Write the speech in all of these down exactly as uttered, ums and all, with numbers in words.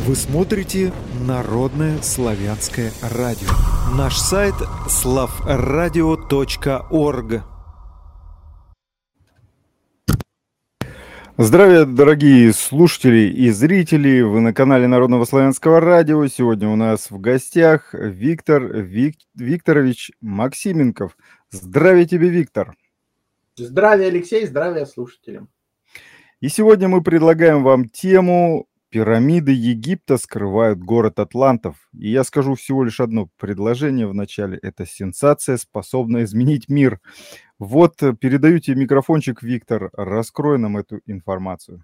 Вы смотрите Народное славянское радио. Наш сайт славрадио точка орг. Здравия, дорогие слушатели и зрители! Вы на канале Народного славянского радио. Сегодня у нас в гостях Виктор Вик... Викторович Максименков. Здравия тебе, Виктор! Здравия, Алексей! Здравия слушателям! И сегодня мы предлагаем вам тему «Пирамиды Египта скрывают город атлантов». И я скажу всего лишь одно предложение в начале. Это сенсация, способная изменить мир. Вот, передаю тебе микрофончик, Виктор. Раскрой нам эту информацию.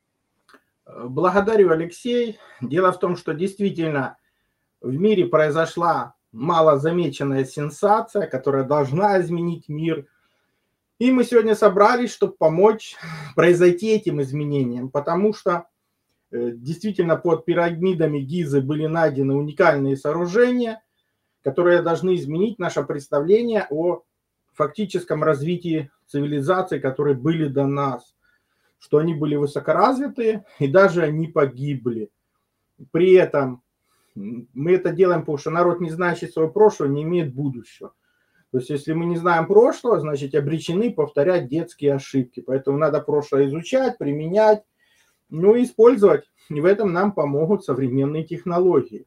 Благодарю, Алексей. Дело в том, что действительно в мире произошла малозамеченная сенсация, которая должна изменить мир. И мы сегодня собрались, чтобы помочь произойти этим изменениям, потому что действительно под пирамидами Гизы были найдены уникальные сооружения, которые должны изменить наше представление о фактическом развитии цивилизаций, которые были до нас, что они были высокоразвитые и даже они погибли. При этом мы это делаем, потому что народ, не знающий своего прошлого, не имеет будущего. То есть если мы не знаем прошлого, значит обречены повторять детские ошибки. Поэтому надо прошлое изучать, применять, ну и использовать. И в этом нам помогут современные технологии.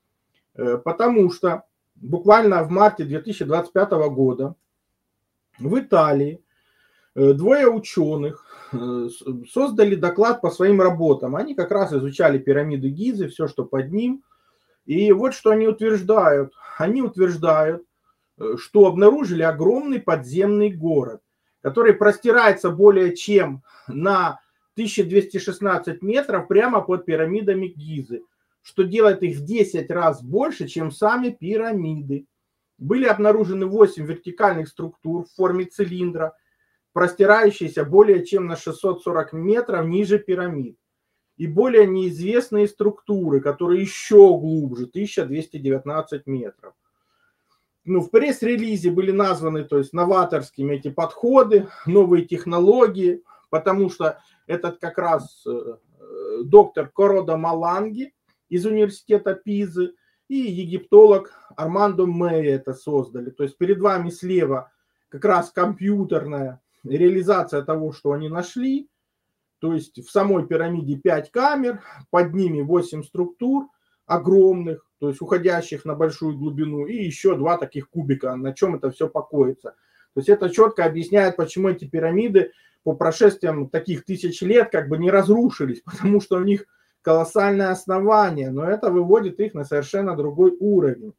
Потому что буквально в марте две тысячи двадцать пятого года в Италии двое ученых создали доклад по своим работам. Они как раз изучали пирамиды Гизы, все, что под ним. И вот что они утверждают. Они утверждают, что обнаружили огромный подземный город, который простирается более чем на тысяча двести шестнадцать метров прямо под пирамидами Гизы, что делает их в десять раз больше, чем сами пирамиды. Были обнаружены восемь вертикальных структур в форме цилиндра, простирающиеся более чем на шестьсот сорок метров ниже пирамид. И более неизвестные структуры, которые еще глубже, тысяча двести девятнадцать метров. Ну, в пресс-релизе были названы, то есть, новаторскими эти подходы, новые технологии, потому что этот как раз доктор Кородо Маланги из университета Пизы и египтолог Армандо Мэй это создали. То есть перед вами слева как раз компьютерная реализация того, что они нашли. То есть в самой пирамиде пять камер, под ними восемь структур огромных, то есть уходящих на большую глубину, и еще два таких кубика, на чем это все покоится. То есть это четко объясняет, почему эти пирамиды по прошествиям таких тысяч лет как бы не разрушились, потому что у них колоссальное основание, но это выводит их на совершенно другой уровень.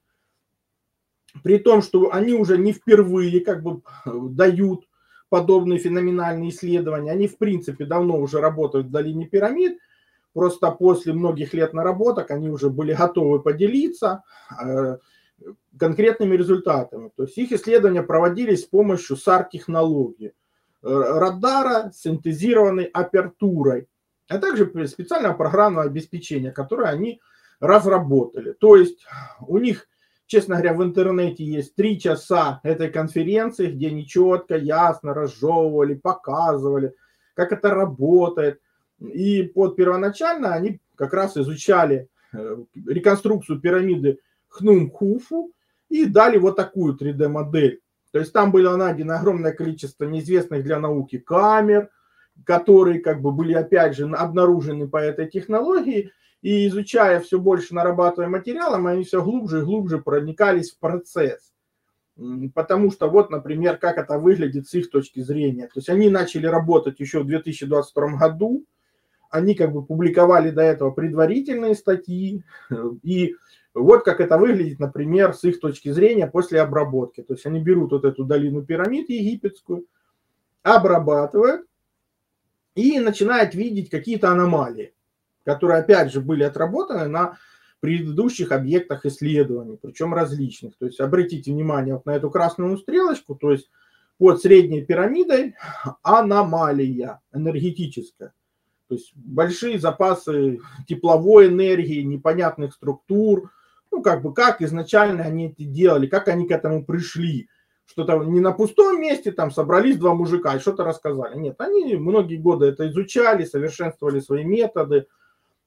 При том, что они уже не впервые как бы дают подобные феноменальные исследования, они в принципе давно уже работают в долине пирамид, просто после многих лет наработок они уже были готовы поделиться э, конкретными результатами. То есть их исследования проводились с помощью сар-технологии, радара с синтезированной апертурой, а также специального программного обеспечения, которое они разработали. То есть у них, честно говоря, в интернете есть три часа этой конференции, где они четко, ясно разжевывали, показывали, как это работает. И под первоначально они как раз изучали реконструкцию пирамиды Хнум-Хуфу и дали вот такую три дэ модель. То есть там было найдено огромное количество неизвестных для науки камер, которые как бы были опять же обнаружены по этой технологии. И изучая все больше, нарабатывая материалом, они все глубже и глубже проникались в процесс. Потому что вот, например, как это выглядит с их точки зрения. То есть они начали работать еще в две тысячи двадцать втором году. Они как бы публиковали до этого предварительные статьи. И вот как это выглядит, например, с их точки зрения после обработки. То есть они берут вот эту долину пирамид египетскую, обрабатывают и начинают видеть какие-то аномалии, которые опять же были отработаны на предыдущих объектах исследований, причем различных. То есть обратите внимание вот на эту красную стрелочку, то есть под средней пирамидой аномалия энергетическая. То есть большие запасы тепловой энергии, непонятных структур. Ну, как бы, как изначально они это делали, как они к этому пришли. Что-то не на пустом месте там собрались два мужика и что-то рассказали. Нет, они многие годы это изучали, совершенствовали свои методы.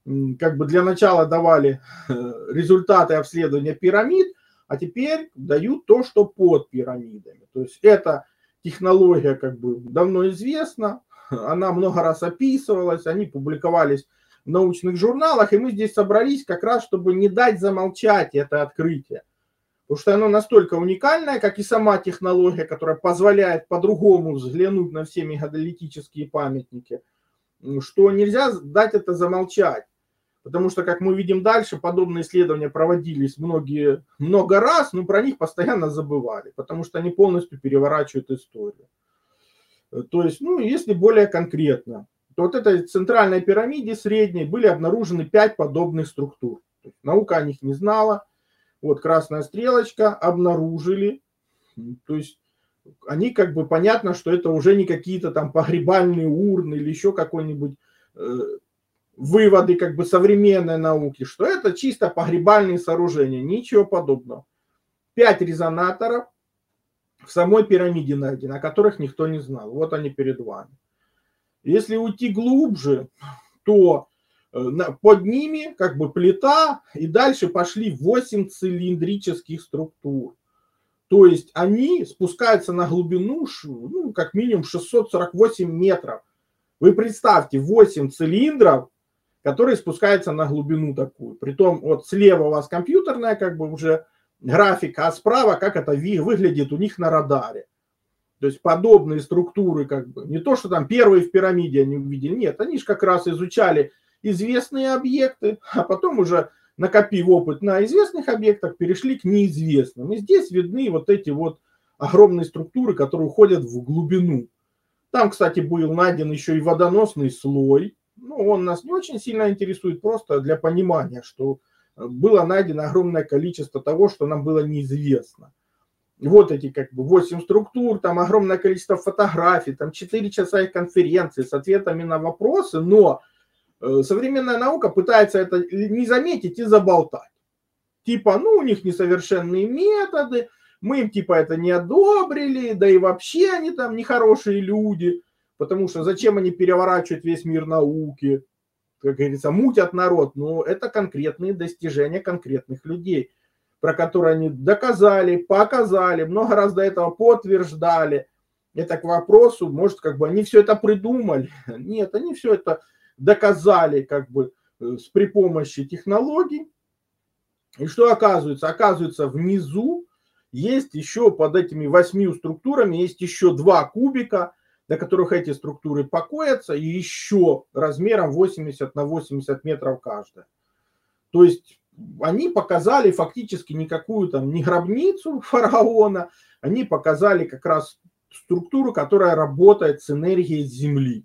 как бы для начала давали результаты обследования пирамид, а теперь дают то, что под пирамидами. То есть эта технология как бы давно известна, она много раз описывалась, они публиковались в научных журналах, и мы здесь собрались как раз, чтобы не дать замолчать это открытие. Потому что оно настолько уникальное, как и сама технология, которая позволяет по-другому взглянуть на все мегалитические памятники, что нельзя дать это замолчать. Потому что, как мы видим дальше, подобные исследования проводились многие, много раз, но про них постоянно забывали, потому что они полностью переворачивают историю. То есть, ну, если более конкретно, то вот этой центральной пирамиде средней были обнаружены пять подобных структур. То есть, наука о них не знала. Вот красная стрелочка, обнаружили. То есть, они как бы понятно, что это уже не какие-то там погребальные урны или еще какой-нибудь... Э, выводы как бы современной науки, что это чисто погребальные сооружения, ничего подобного. Пять резонаторов в самой пирамиде найдено, о которых никто не знал. Вот они перед вами. Если уйти глубже, то под ними как бы плита, и дальше пошли восемь цилиндрических структур. То есть они спускаются на глубину, ну, как минимум шестьсот сорок восемь метров. Вы представьте, восемь цилиндров, которые спускаются на глубину такую. Притом вот слева у вас компьютерная как бы уже графика, а справа как это выглядит у них на радаре. То есть подобные структуры как бы, не то, что там первые в пирамиде они увидели, нет, они же как раз изучали известные объекты, а потом уже, накопив опыт на известных объектах, перешли к неизвестным. И здесь видны вот эти вот огромные структуры, которые уходят в глубину. Там, кстати, был найден еще и водоносный слой. Ну, он нас не очень сильно интересует, просто для понимания, что было найдено огромное количество того, что нам было неизвестно. Вот эти как бы восемь структур, там огромное количество фотографий, там четыре часа их конференции с ответами на вопросы, но современная наука пытается это не заметить и заболтать. Типа, ну, у них несовершенные методы, мы им типа это не одобрили, да и вообще они там нехорошие люди. Потому что зачем они переворачивают весь мир науки, как говорится, мутят народ. Но это конкретные достижения конкретных людей, про которые они доказали, показали, много раз до этого подтверждали. Это к вопросу, может, как бы они все это придумали. Нет, они все это доказали как бы при помощи технологий. И что оказывается? Оказывается, внизу есть еще под этими восьмью структурами, есть еще два кубика, на которых эти структуры покоятся, и еще размером восемьдесят на восемьдесят метров каждая. То есть они показали фактически никакую там не гробницу фараона, они показали как раз структуру, которая работает с энергией Земли.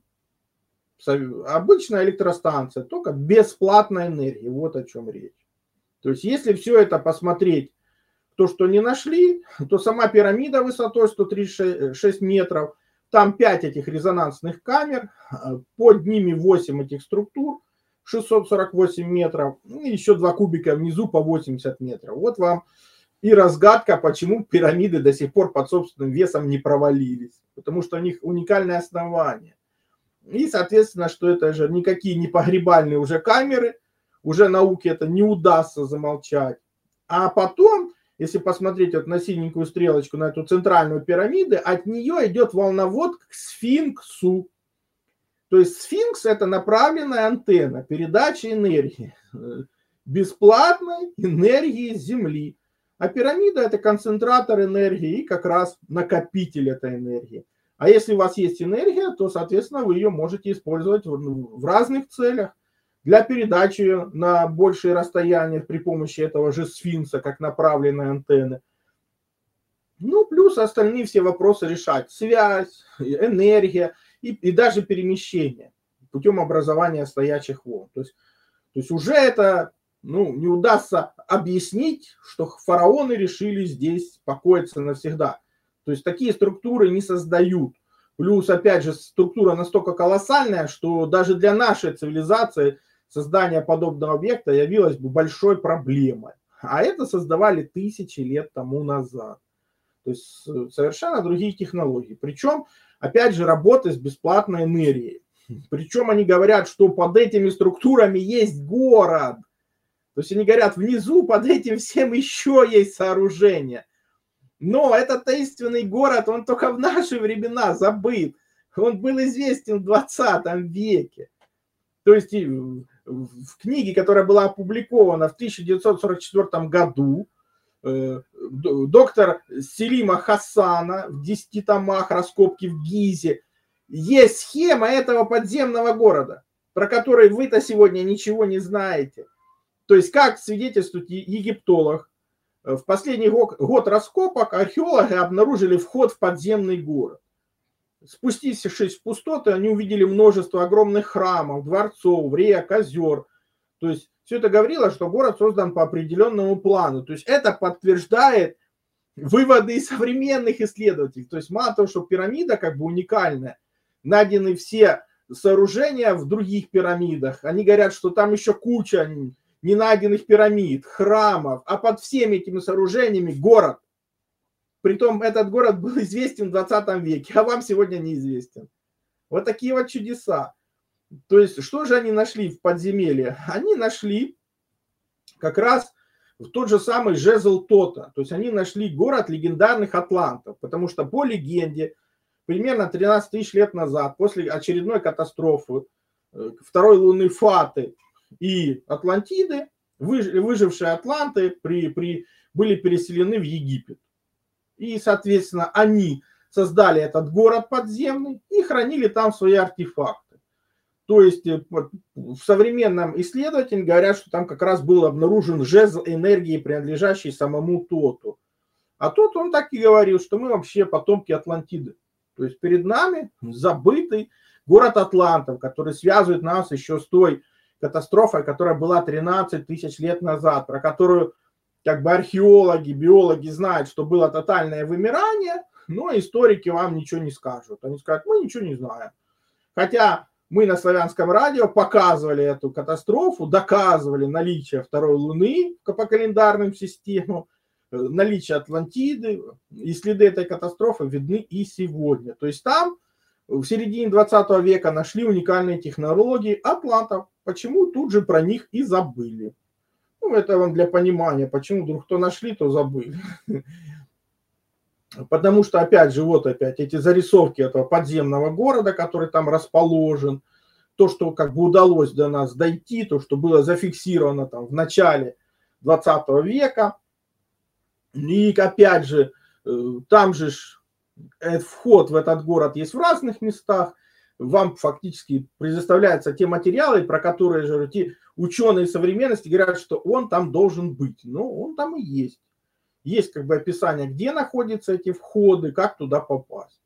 Обычная электростанция, только бесплатная энергия, вот о чем речь. То есть если все это посмотреть, то, что не нашли, то сама пирамида высотой сто тридцать шесть метров, там пять этих резонансных камер, под ними восемь этих структур, шестьсот сорок восемь метров, и еще два кубика внизу по восемьдесят метров. Вот вам и разгадка, почему пирамиды до сих пор под собственным весом не провалились. Потому что у них уникальное основание. И, соответственно, что это же никакие не погребальные уже камеры, уже науке это не удастся замолчать. А потом... Если посмотреть вот на синенькую стрелочку, на эту центральную пирамиду, от нее идет волновод к сфинксу. То есть сфинкс – это направленная антенна передачи энергии, бесплатной энергии Земли. А пирамида – это концентратор энергии и как раз накопитель этой энергии. А если у вас есть энергия, то, соответственно, вы ее можете использовать в разных целях. Для передачи на большие расстояния при помощи этого же сфинкса, как направленной антенны. Ну, плюс остальные все вопросы решать. Связь, энергия и, и даже перемещение путем образования стоячих волн. То есть, то есть уже это ну, не удастся объяснить, что фараоны решили здесь покоиться навсегда. То есть такие структуры не создают. Плюс, опять же, структура настолько колоссальная, что даже для нашей цивилизации создание подобного объекта явилось бы большой проблемой. А это создавали тысячи лет тому назад. То есть совершенно другие технологии. Причем, опять же, работа с бесплатной энергией. Причем они говорят, что под этими структурами есть город. То есть они говорят, внизу под этим всем еще есть сооружение. Но этот таинственный город, он только в наши времена забыт. Он был известен в двадцатом веке. То есть в книге, которая была опубликована в тысяча девятьсот сорок четвёртом году, доктор Селима Хасана в десяти томах «Раскопки в Гизе», есть схема этого подземного города, про который вы-то сегодня ничего не знаете. То есть, как свидетельствует египтолог, в последний год раскопок археологи обнаружили вход в подземный город. Спустившись в пустоты, они увидели множество огромных храмов, дворцов, рек, озер. То есть, все это говорило, что город создан по определенному плану. То есть, это подтверждает выводы современных исследователей. То есть, мало того, что пирамида как бы уникальная, найдены все сооружения в других пирамидах. Они говорят, что там еще куча ненайденных пирамид, храмов, а под всеми этими сооружениями город. Притом этот город был известен в двадцатом веке, а вам сегодня неизвестен. Вот такие вот чудеса. То есть, что же они нашли в подземелье? Они нашли как раз тот же самый жезл Тота. То есть, они нашли город легендарных атлантов, потому что по легенде, примерно тринадцать тысяч лет назад, после очередной катастрофы второй луны Фаты и Атлантиды, выжившие атланты при, при, были переселены в Египет. И, соответственно, они создали этот город подземный и хранили там свои артефакты. То есть в современном исследователе говорят, что там как раз был обнаружен жезл энергии, принадлежащий самому Тоту. А тот, он так и говорил, что мы вообще потомки Атлантиды. То есть перед нами забытый город Атлантов, который связывает нас еще с той катастрофой, которая была тринадцать тысяч лет назад, про которую как бы археологи, биологи знают, что было тотальное вымирание, но историки вам ничего не скажут. Они скажут, мы ничего не знаем. Хотя мы на Славянском радио показывали эту катастрофу, доказывали наличие второй Луны по календарным системам, наличие Атлантиды, и следы этой катастрофы видны и сегодня. То есть там в середине двадцатого века нашли уникальные технологии атлантов. Почему тут же про них и забыли? Ну, это вам для понимания, почему вдруг кто нашли, то забыли. Потому что, опять же, вот опять эти зарисовки этого подземного города, который там расположен, то, что как бы удалось до нас дойти, то, что было зафиксировано там в начале двадцатого века. И опять же, там же вход в этот город есть в разных местах. Вам фактически предоставляются те материалы, про которые же те ученые современности говорят, что он там должен быть. Но он там и есть. Есть как бы описание, где находятся эти входы, как туда попасть.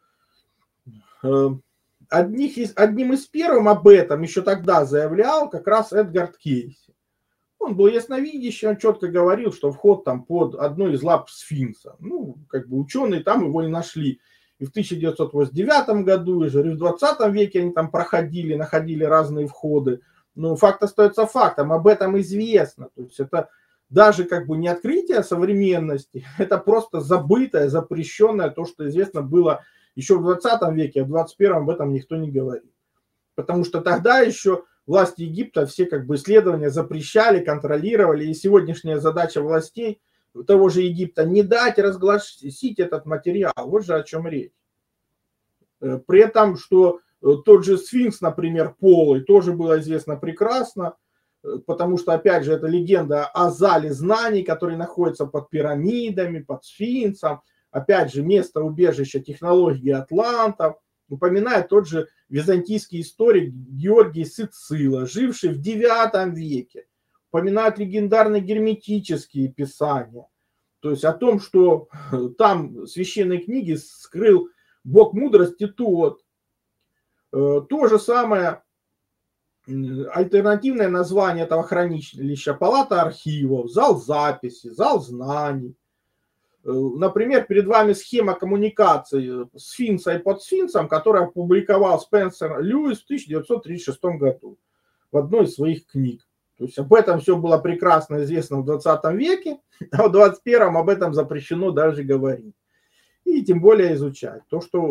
Одних из, одним из первых об этом еще тогда заявлял как раз Эдгард Кейси. Он был ясновидящий, он четко говорил, что вход там под одной из лап сфинкса. Ну, как бы ученые там его и нашли. И в тысяча девятьсот восемьдесят девятом году, и в двадцатом веке они там проходили, находили разные входы. Но факт остается фактом, об этом известно. То есть это даже как бы не открытие современности, это просто забытое, запрещенное, то, что известно было еще в двадцатом веке, а в двадцать первом об этом никто не говорит. Потому что тогда еще власти Египта все как бы исследования запрещали, контролировали, и сегодняшняя задача властей того же Египта не дать разгласить этот материал. Вот же о чем речь. При этом, что тот же сфинкс, например, полый, тоже было известно прекрасно, потому что, опять же, это легенда о зале знаний, который находится под пирамидами, под сфинксом. Опять же, место убежища технологии атлантов. Упоминает тот же византийский историк Георгий Сицила, живший в девятом веке. Упоминают легендарные герметические писания. То есть о том, что там священные книги скрыл бог мудрости Тот. То же самое альтернативное название этого хранилища — палата архивов, зал записи, зал знаний. Например, перед вами схема коммуникации сфинкса и подсфинксом, которую опубликовал Спенсер Льюис в тысяча девятьсот тридцать шестом году в одной из своих книг. То есть об этом все было прекрасно известно в двадцатом веке, а в двадцать первом об этом запрещено даже говорить. И тем более изучать. То, что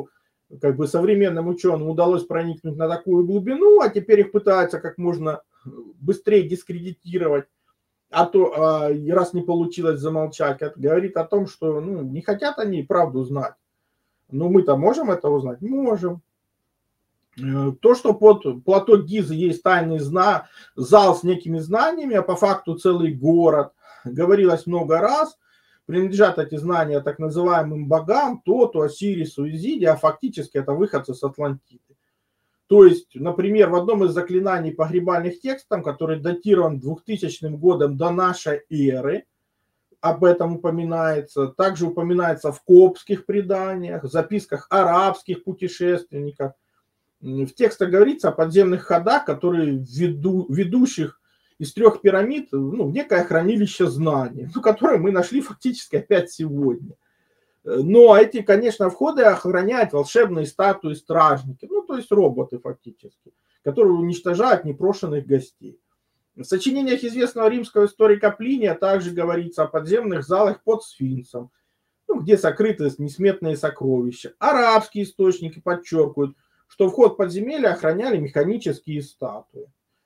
как бы современным ученым удалось проникнуть на такую глубину, а теперь их пытаются как можно быстрее дискредитировать, а то а, раз не получилось замолчать, это говорит о том, что ну, не хотят они правду знать. Но мы-то можем это узнать? Можем. То, что под плато Гизы есть тайный зна... зал с некими знаниями, а по факту целый город, говорилось много раз, принадлежат эти знания так называемым богам, Тоту, Осирису, Изиде, а фактически это выходцы с Атлантиды. То есть, например, в одном из заклинаний погребальных текстов, который датирован двухтысячным годом до нашей эры, об этом упоминается. Также упоминается в коптских преданиях, в записках арабских путешественников. В текстах говорится о подземных ходах, которые веду, ведущих из трех пирамид, ну, в некое хранилище знаний, ну, которое мы нашли фактически опять сегодня. Но эти, конечно, входы охраняют волшебные статуи стражники, ну, то есть роботы фактически, которые уничтожают непрошенных гостей. В сочинениях известного римского историка Плиния также говорится о подземных залах под Сфинксом, ну, где сокрыты несметные сокровища. Арабские источники подчеркивают, что вход в подземелье охраняли механические статуи.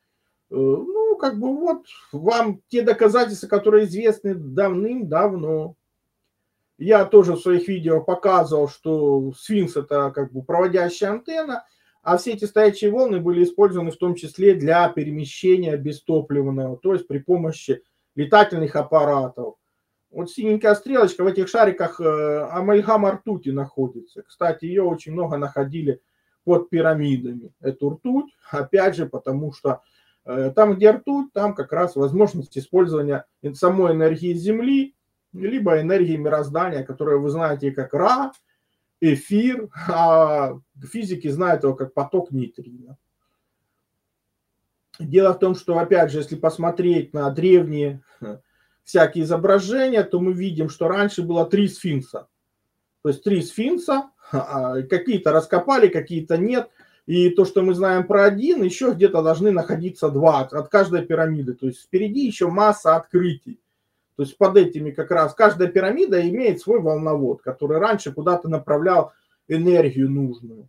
Ну, как бы вот вам те доказательства, которые известны давным-давно. Я тоже в своих видео показывал, что сфинкс это как бы проводящая антенна, а все эти стоячие волны были использованы в том числе для перемещения бестопливного, то есть при помощи летательных аппаратов. Вот синенькая стрелочка в этих шариках амальгама ртути находится. Кстати, ее очень много находили под пирамидами. Эту ртуть, опять же, потому что там, где ртуть, там как раз возможность использования самой энергии Земли, либо энергии мироздания, которую вы знаете как Ра, эфир, а физики знают его как поток нейтрино. Дело в том, что, опять же, если посмотреть на древние всякие изображения, то мы видим, что раньше было три сфинкса. То есть три сфинкса, какие-то раскопали, какие-то нет. И то, что мы знаем про один, еще где-то должны находиться два от каждой пирамиды. То есть впереди еще масса открытий. То есть под этими как раз каждая пирамида имеет свой волновод, который раньше куда-то направлял энергию нужную.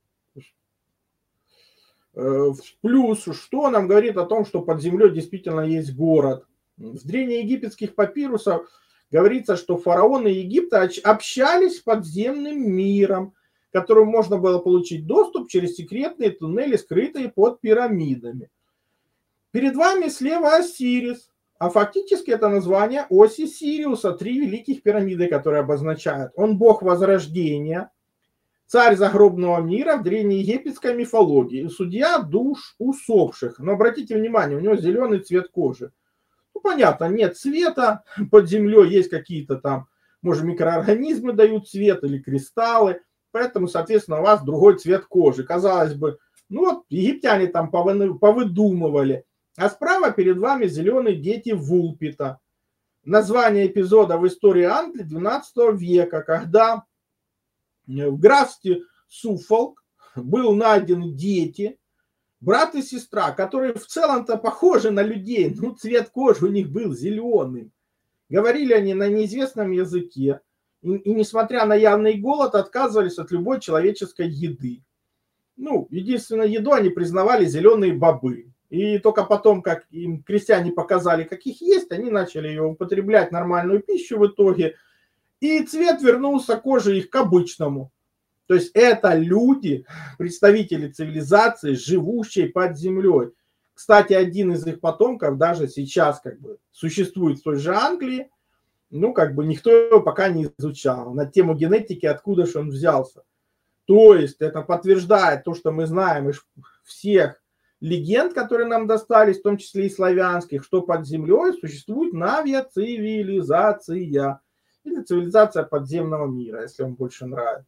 Плюс, что нам говорит о том, что под землей действительно есть город. В древнеегипетских папирусах говорится, что фараоны Египта общались с подземным миром, к которому можно было получить доступ через секретные туннели, скрытые под пирамидами. Перед вами слева Осирис. А фактически это название оси Сириуса, три великих пирамиды, которые обозначают. Он бог возрождения, царь загробного мира в древнеегипетской мифологии, судья душ усопших. Но обратите внимание, у него зеленый цвет кожи. Ну, понятно, нет цвета, под землей есть какие-то там, может, микроорганизмы дают цвет или кристаллы, поэтому, соответственно, у вас другой цвет кожи. Казалось бы, ну вот египтяне там повыдумывали. А справа перед вами зеленые дети Вулпита. Название эпизода в истории Англии двенадцатого века, когда в графстве Суффолк был найден дети, брат и сестра, которые в целом-то похожи на людей, но цвет кожи у них был зеленым. Говорили они на неизвестном языке, и, и несмотря на явный голод, отказывались от любой человеческой еды. Ну, единственной еду они признавали зеленые бобы. И только потом, как им крестьяне показали, каких есть, они начали ее употреблять, нормальную пищу в итоге. И цвет вернулся коже их к обычному. То есть это люди, представители цивилизации, живущие под землей. Кстати, один из их потомков даже сейчас как бы существует в той же Англии. Ну, как бы никто его пока не изучал. На тему генетики, откуда же он взялся. То есть это подтверждает то, что мы знаем из всех легенд, которые нам достались, в том числе и славянских, что под землей существует навиа-цивилизация или цивилизация подземного мира, если вам больше нравится.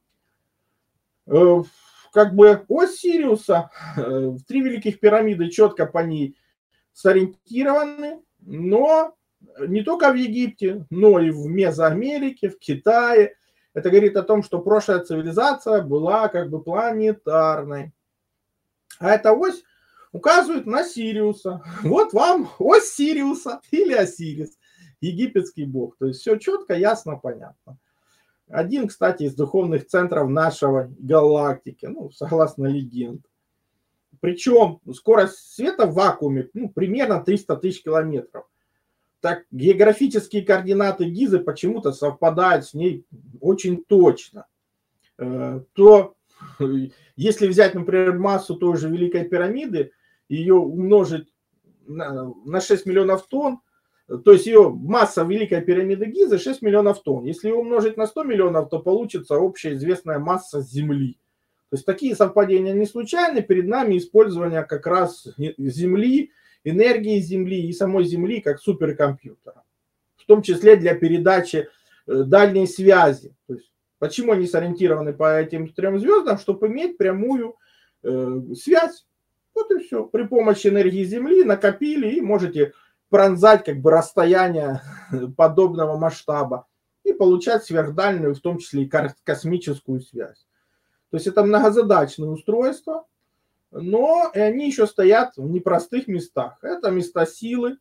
Как бы ось Сириуса, три великих пирамиды четко по ней сориентированы, но не только в Египте, но и в Мезоамерике, в Китае. Это говорит о том, что прошлая цивилизация была как бы планетарной. А эта ось указывает на Сириуса. Вот вам ось Сириуса или Осирис, египетский бог. То есть все четко, ясно, понятно. Один, кстати, из духовных центров нашего галактики, ну, согласно легенде. Причем скорость света в вакууме ну, примерно триста тысяч километров. Так географические координаты Гизы почему-то совпадают с ней очень точно. То, если взять, например, массу той же Великой пирамиды, ее умножить на шесть миллионов тонн, то есть ее масса Великой пирамиды Гизы шесть миллионов тонн. Если ее умножить на сто миллионов, то получится общеизвестная масса Земли. То есть такие совпадения не случайны. Перед нами использование как раз Земли, энергии Земли и самой Земли как суперкомпьютера. В том числе для передачи дальней связи. То есть, почему они сориентированы по этим трем звездам? Чтобы иметь прямую э, связь. Вот и все. При помощи энергии Земли накопили и можете пронзать как бы расстояние подобного масштаба и получать сверхдальнюю, в том числе и космическую связь. То есть это многозадачные устройства, но и они еще стоят в непростых местах. Это места силы.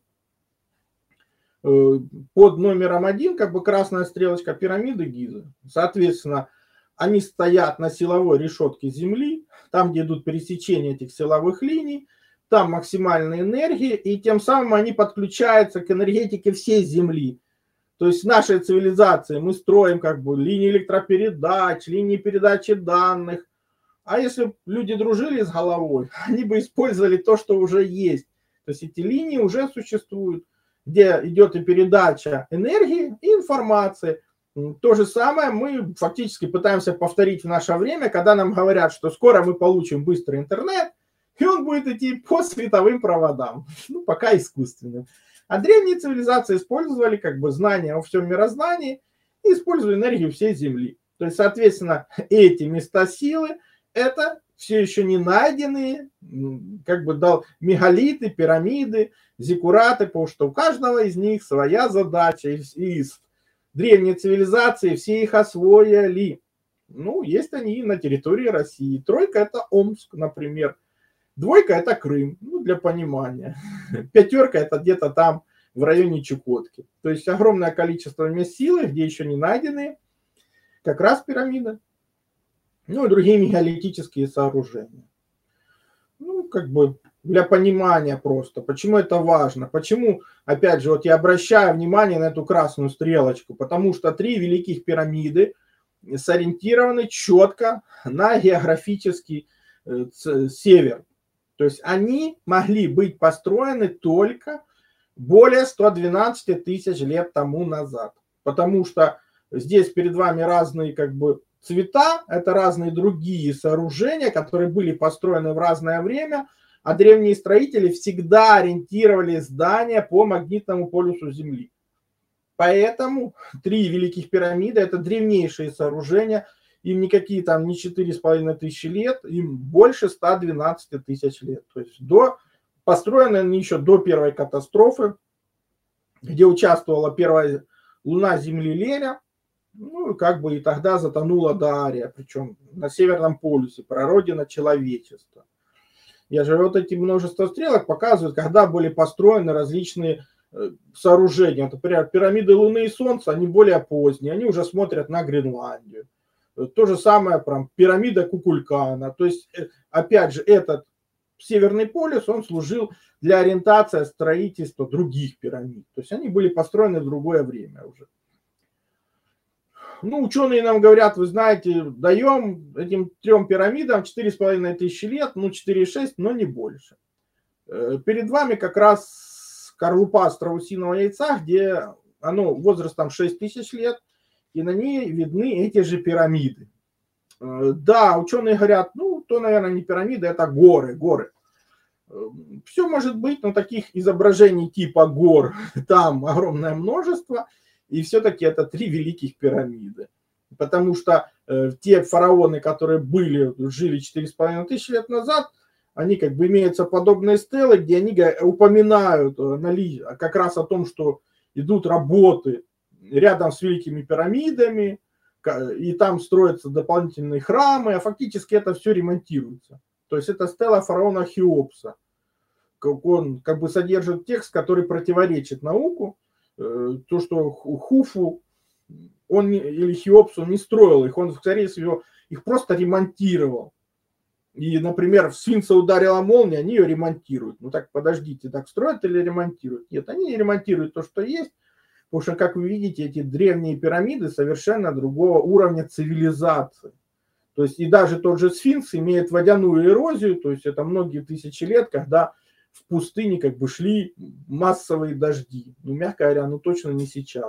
Под номером один, как бы красная стрелочка пирамиды Гизы. Соответственно, они стоят на силовой решетке Земли, там, где идут пересечения этих силовых линий, там максимальная энергия, и тем самым они подключаются к энергетике всей Земли. То есть в нашей цивилизации мы строим как бы линии электропередач, линии передачи данных. А если люди дружили с головой, они бы использовали то, что уже есть. То есть эти линии уже существуют, где идет и передача энергии, и информации. То же самое мы фактически пытаемся повторить в наше время, когда нам говорят, что скоро мы получим быстрый интернет, и он будет идти по световым проводам, ну, пока искусственным. А древние цивилизации использовали как бы знания о всем мироздании и использовали энергию всей Земли. То есть, соответственно, эти места силы – это все еще не найденные, как бы дал мегалиты, пирамиды, зиккураты, потому что у каждого из них своя задача. И древние цивилизации все их освоили. Ну, есть они на территории России. Тройка – это Омск, например. Двойка – это Крым, ну, для понимания. Пятерка – это где-то там, в районе Чукотки. То есть огромное количество мест силы, где еще не найдены, как раз пирамида. Ну, и другие мегалитические сооружения. Ну, как бы для понимания просто, почему это важно. Почему, опять же, вот я обращаю внимание на эту красную стрелочку, потому что три великих пирамиды сориентированы четко на географический э, север. То есть они могли быть построены только более ста двенадцати тысяч лет тому назад. Потому что здесь перед вами разные как бы цвета, это разные другие сооружения, которые были построены в разное время, а древние строители всегда ориентировали здания по магнитному полюсу Земли. Поэтому три великих пирамиды – это древнейшие сооружения, им никакие там не четыре с половиной тысячи лет, им больше ста двенадцати тысяч лет. То есть до, построены они еще до первой катастрофы, где участвовала первая луна Земли Леня, ну и как бы и тогда затонула Дария, причем на Северном полюсе, прародина человечества. Я же вот эти множество стрелок показывают, когда были построены различные сооружения. Например, пирамиды Луны и Солнца, они более поздние, они уже смотрят на Гренландию. То же самое прям пирамида Кукулькана. То есть, опять же, этот Северный полюс, он служил для ориентации строительства других пирамид. То есть они были построены в другое время уже. Ну, ученые нам говорят, вы знаете, даем этим трем пирамидам четыре с половиной тысячи лет, ну, четыре и шесть, но не больше. Перед вами как раз скорлупа страусиного яйца, где оно возрастом шесть тысяч лет, и на ней видны эти же пирамиды. Да, ученые говорят, ну, то, наверное, не пирамиды, это горы, горы. Все может быть, но таких изображений типа гор там огромное множество, и все-таки это три великих пирамиды. Потому что э, те фараоны, которые были, жили четыре с половиной тысячи лет назад, они как бы имеются подобные стелы, где они упоминают как раз о том, что идут работы рядом с великими пирамидами, и там строятся дополнительные храмы, а фактически это все ремонтируется. То есть это стела фараона Хеопса. Он как бы содержит текст, который противоречит науку. То, что Хуфу он не, или Хеопс, он не строил их, он, скорее всего, их просто ремонтировал. И, например, в сфинкса ударила молния, они ее ремонтируют. Ну так, подождите, так строят или ремонтируют? Нет, они не ремонтируют то, что есть, потому что, как вы видите, эти древние пирамиды совершенно другого уровня цивилизации. То есть и даже тот же сфинкс имеет водяную эрозию, то есть это многие тысячи лет, когда в пустыне как бы шли массовые дожди. Ну, мягко говоря, ну точно не сейчас.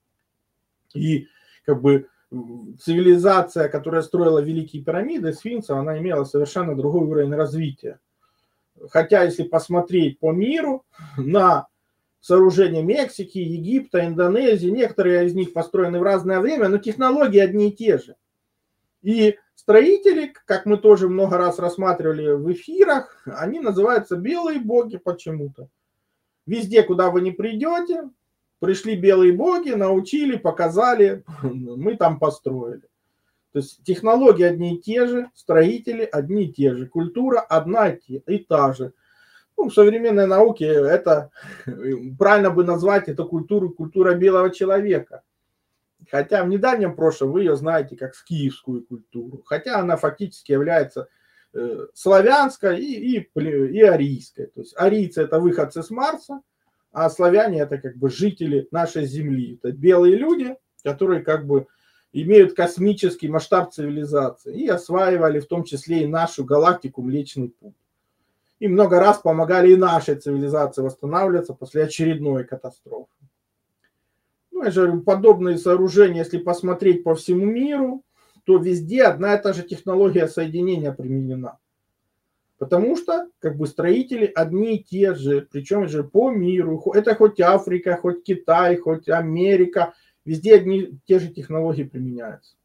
И как бы цивилизация, которая строила великие пирамиды, сфинкса, она имела совершенно другой уровень развития. Хотя, если посмотреть по миру на сооружения Мексики, Египта, Индонезии, некоторые из них построены в разное время, но технологии одни и те же. И строители, как мы тоже много раз рассматривали в эфирах, они называются белые боги почему-то. Везде, куда вы не придете, пришли белые боги, научили, показали, мы там построили. То есть технологии одни и те же, строители одни и те же, культура одна и та же. Ну, в современной науке это, правильно бы назвать это культуру, культура белого человека. Хотя в недавнем прошлом вы ее знаете как скифскую культуру. Хотя она фактически является э, славянской и, и, и арийской. То есть арийцы это выходцы с Марса, а славяне это как бы жители нашей Земли. Это белые люди, которые как бы имеют космический масштаб цивилизации и осваивали в том числе и нашу галактику Млечный Путь. И много раз помогали и нашей цивилизации восстанавливаться после очередной катастрофы. Ну, я же говорю, подобные сооружения, если посмотреть по всему миру, то везде одна и та же технология соединения применена. Потому что как бы строители одни и те же, причем же по миру. Это хоть Африка, хоть Китай, хоть Америка. Везде одни и те же технологии применяются.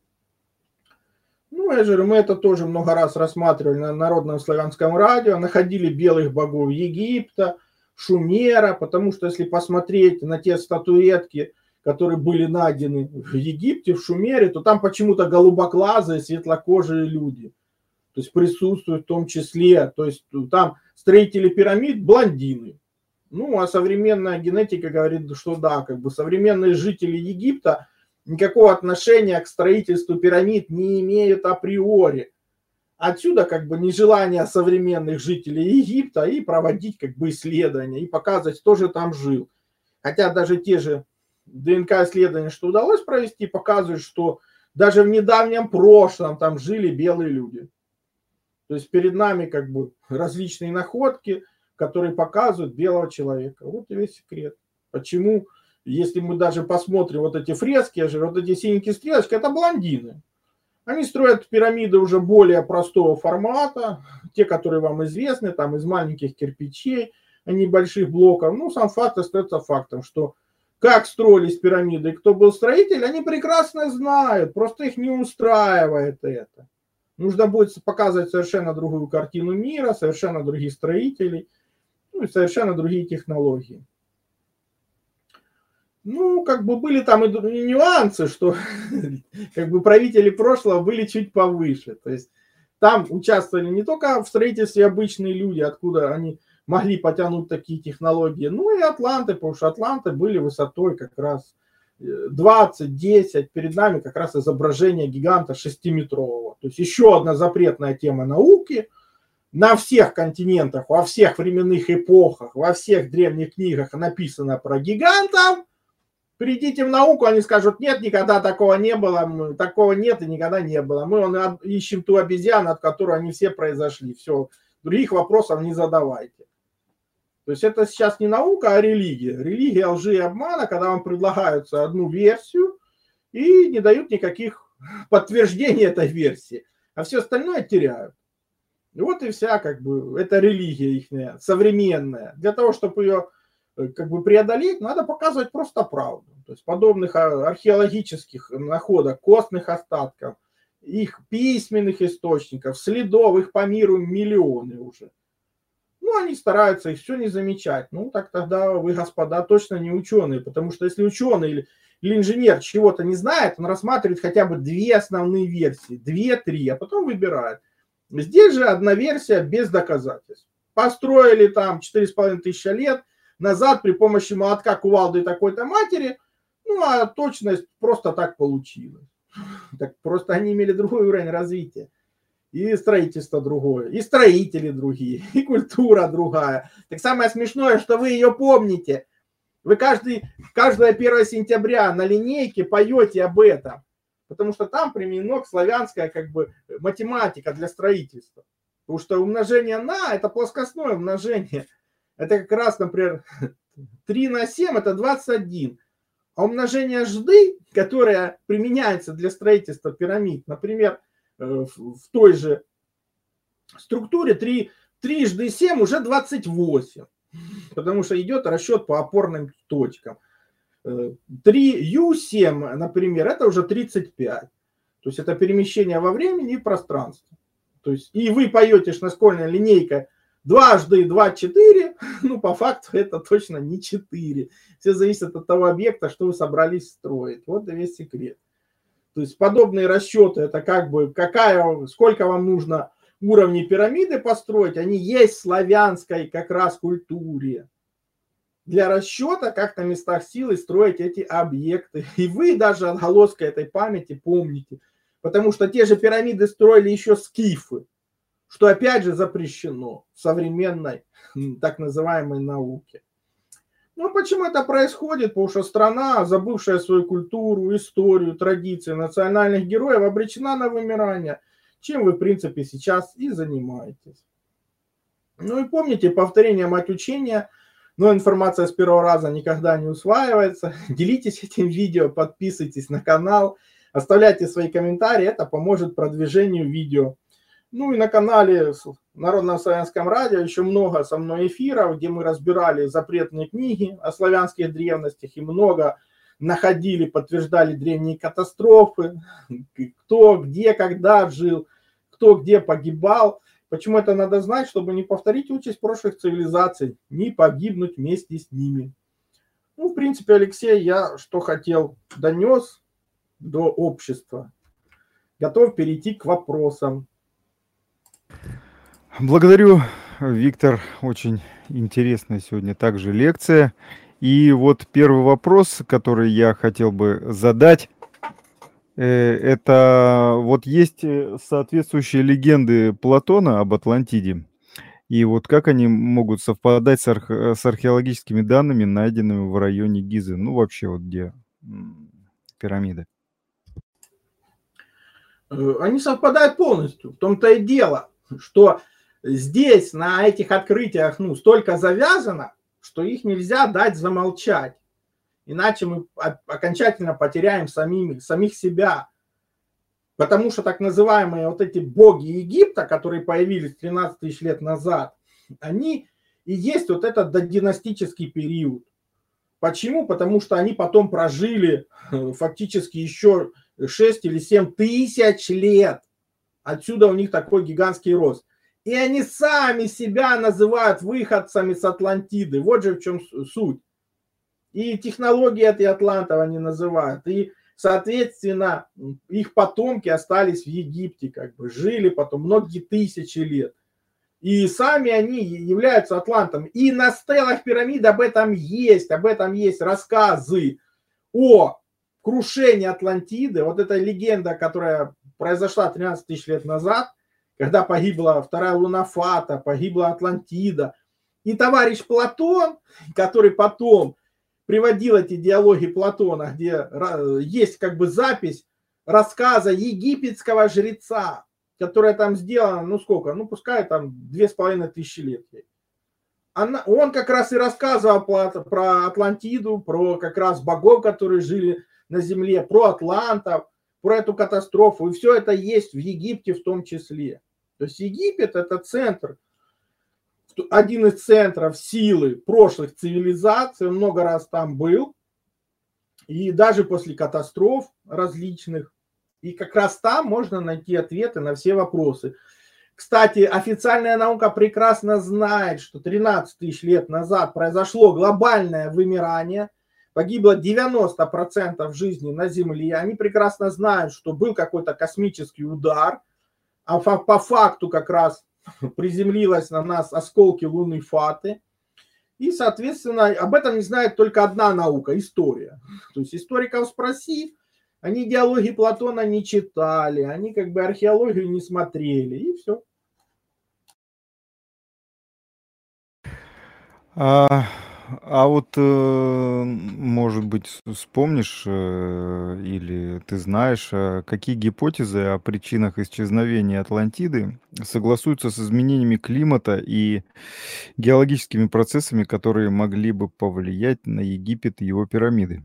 Ну, я же говорю, мы это тоже много раз рассматривали на Народном славянском радио. Находили белых богов Египта, Шумера, потому что если посмотреть на те статуэтки, которые были найдены в Египте, в Шумере, то там почему-то голубоглазые, светлокожие люди. То есть присутствуют в том числе, то есть там строители пирамид блондины. Ну, а современная генетика говорит, что да, как бы современные жители Египта никакого отношения к строительству пирамид не имеют априори. Отсюда как бы нежелание современных жителей Египта и проводить как бы исследования, и показывать, кто же там жил. Хотя даже те же ДНК-исследования, что удалось провести, показывают, что даже в недавнем прошлом там жили белые люди. То есть перед нами как бы различные находки, которые показывают белого человека. Вот и весь секрет. Почему, если мы даже посмотрим вот эти фрески, вот эти синенькие стрелочки, это блондины. Они строят пирамиды уже более простого формата, те, которые вам известны, там из маленьких кирпичей, а не больших блоков. Ну, сам факт остается фактом, что как строились пирамиды, кто был строитель, они прекрасно знают, просто их не устраивает это. Нужно будет показывать совершенно другую картину мира, совершенно других строителей, ну и совершенно другие технологии. Ну, как бы были там и нюансы, что как бы правители прошлого были чуть повыше. То есть там участвовали не только в строительстве обычные люди, откуда они могли потянуть такие технологии, но и атланты, потому что атланты были высотой как раз двадцать десять. Перед нами как раз изображение гиганта шестиметрового. То есть еще одна запретная тема науки. На всех континентах, во всех временных эпохах, во всех древних книгах написано про гигантов. Придите в науку, они скажут, нет, никогда такого не было, такого нет и никогда не было. Мы вон, ищем ту обезьяну, от которой они все произошли. Все, других вопросов не задавайте. То есть это сейчас не наука, а религия. Религия лжи и обмана, когда вам предлагаются одну версию и не дают никаких подтверждений этой версии, а все остальное теряют. И вот и вся как бы эта религия ихняя, современная. Для того, чтобы ее как бы преодолеть, надо показывать просто правду. То есть подобных археологических находок, костных остатков, их письменных источников, следов, их по миру миллионы уже. Ну, они стараются их все не замечать. Ну, так тогда вы, господа, точно не ученые. Потому что если ученый или, или инженер чего-то не знает, он рассматривает хотя бы две основные версии. Две-три, а потом выбирает. Здесь же одна версия без доказательств. Построили там четыре с половиной тысячи лет назад при помощи молотка, кувалды и такой-то матери. Ну, а точность просто так получилось. Так просто они имели другой уровень развития. И строительство другое, и строители другие, и культура другая. Так самое смешное, что вы ее помните. Вы каждый, каждое первое сентября на линейке поете об этом. Потому что там применено славянская как бы математика для строительства. Потому что умножение на это плоскостное умножение. Это как раз, например, три на семь это двадцать один. А умножение жды, которое применяется для строительства пирамид, например, в той же структуре три, три жды семь уже двадцать восемь. Потому что идет расчет по опорным точкам. три ю семь, например, это уже тридцать пять. То есть это перемещение во времени и пространстве. То есть и вы поете настольная линейка дважды два четыре, ну по факту это точно не четыре. Все зависит от того объекта, что вы собрались строить. Вот и весь секрет. То есть подобные расчеты, это как бы какая, сколько вам нужно уровней пирамиды построить, они есть в славянской как раз культуре. Для расчета, как на местах силы строить эти объекты. И вы даже отголоска этой памяти помните. Потому что те же пирамиды строили еще скифы, что опять же запрещено в современной так называемой науке. Ну, почему это происходит? Потому что страна, забывшая свою культуру, историю, традиции национальных героев, обречена на вымирание, чем вы, в принципе, сейчас и занимаетесь. Ну и помните, повторение мать учения, но информация с первого раза никогда не усваивается. Делитесь этим видео, подписывайтесь на канал, оставляйте свои комментарии, это поможет продвижению видео. Ну и на канале Народном славянском радио еще много со мной эфиров, где мы разбирали запретные книги о славянских древностях и много находили, подтверждали древние катастрофы, кто где, когда жил, кто где погибал. Почему это надо знать? Чтобы не повторить участь прошлых цивилизаций, не погибнуть вместе с ними. Ну, в принципе, Алексей, я что хотел, донес до общества. Готов перейти к вопросам. Благодарю, Виктор. Очень интересная сегодня также лекция. И вот первый вопрос, который я хотел бы задать, это вот есть соответствующие легенды Платона об Атлантиде. И вот как они могут совпадать с, арх... с археологическими данными, найденными в районе Гизы? Ну, вообще, вот где пирамиды. Они совпадают полностью. В том-то и дело, что здесь на этих открытиях ну, столько завязано, что их нельзя дать замолчать. Иначе мы окончательно потеряем самими, самих себя. Потому что так называемые вот эти боги Египта, которые появились тринадцать тысяч лет назад, они и есть вот этот додинастический период. Почему? Потому что они потом прожили фактически еще шесть или семь тысяч лет. Отсюда у них такой гигантский рост. И они сами себя называют выходцами с Атлантиды. Вот же в чем суть. И технологии этой атлантов они называют. И, соответственно, их потомки остались в Египте, как бы жили потом многие тысячи лет. И сами они являются атлантами. И на стелах пирамид об этом есть. Об этом есть рассказы о крушении Атлантиды. Вот эта легенда, которая произошла тринадцать тысяч лет назад, когда погибла вторая луна Фата, погибла Атлантида. И товарищ Платон, который потом приводил эти диалоги Платона, где есть как бы запись рассказа египетского жреца, которая там сделана, ну сколько, ну пускай там две с половиной тысячи лет. Она, он как раз и рассказывал про, про Атлантиду, про как раз богов, которые жили на земле, про атлантов, про эту катастрофу. И все это есть в Египте в том числе. То есть Египет это центр, один из центров силы прошлых цивилизаций, он много раз там был, и даже после катастроф различных, и как раз там можно найти ответы на все вопросы. Кстати, официальная наука прекрасно знает, что тринадцать тысяч лет назад произошло глобальное вымирание, погибло девяносто процентов жизни на Земле, они прекрасно знают, что был какой-то космический удар, а по факту как раз приземлилось на нас осколки луны Фаты. И, соответственно, об этом не знает только одна наука – история. То есть историков спроси, они диалоги Платона не читали, они как бы археологию не смотрели, и все. А, а вот, э, может быть, вспомнишь э, или ты знаешь, э, какие гипотезы о причинах исчезновения Атлантиды согласуются с изменениями климата и геологическими процессами, которые могли бы повлиять на Египет и его пирамиды?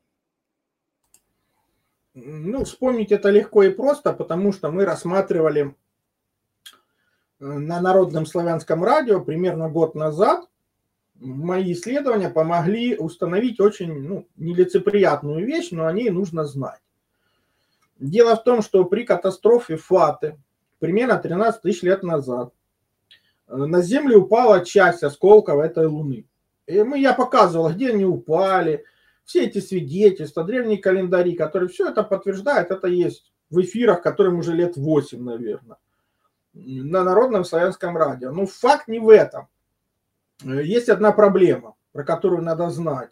Ну, вспомнить это легко и просто, потому что мы рассматривали на Народном славянском радио примерно год назад. Мои исследования помогли установить очень ну, нелицеприятную вещь, но о ней нужно знать. Дело в том, что при катастрофе Фаты примерно тринадцать тысяч лет назад на Землю упала часть осколков этой Луны. И мы, я показывал, где они упали, все эти свидетельства, древние календари, которые все это подтверждают, это есть в эфирах, которым уже лет восемь, наверное, на Народном славянском радио. Но факт не в этом. Есть одна проблема, про которую надо знать.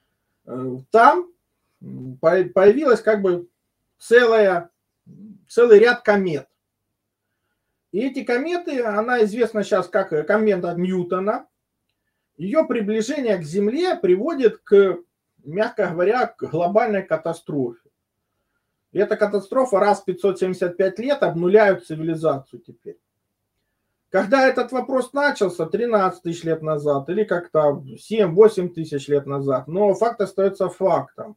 Там появилась как бы целая, целый ряд комет. И эти кометы, она известна сейчас как комета Ньютона. Ее приближение к Земле приводит к, мягко говоря, к глобальной катастрофе. И эта катастрофа раз в пятьсот семьдесят пять лет обнуляют цивилизацию теперь. Когда этот вопрос начался, тринадцать тысяч лет назад, или как-то семь-восемь тысяч лет назад, но факт остается фактом,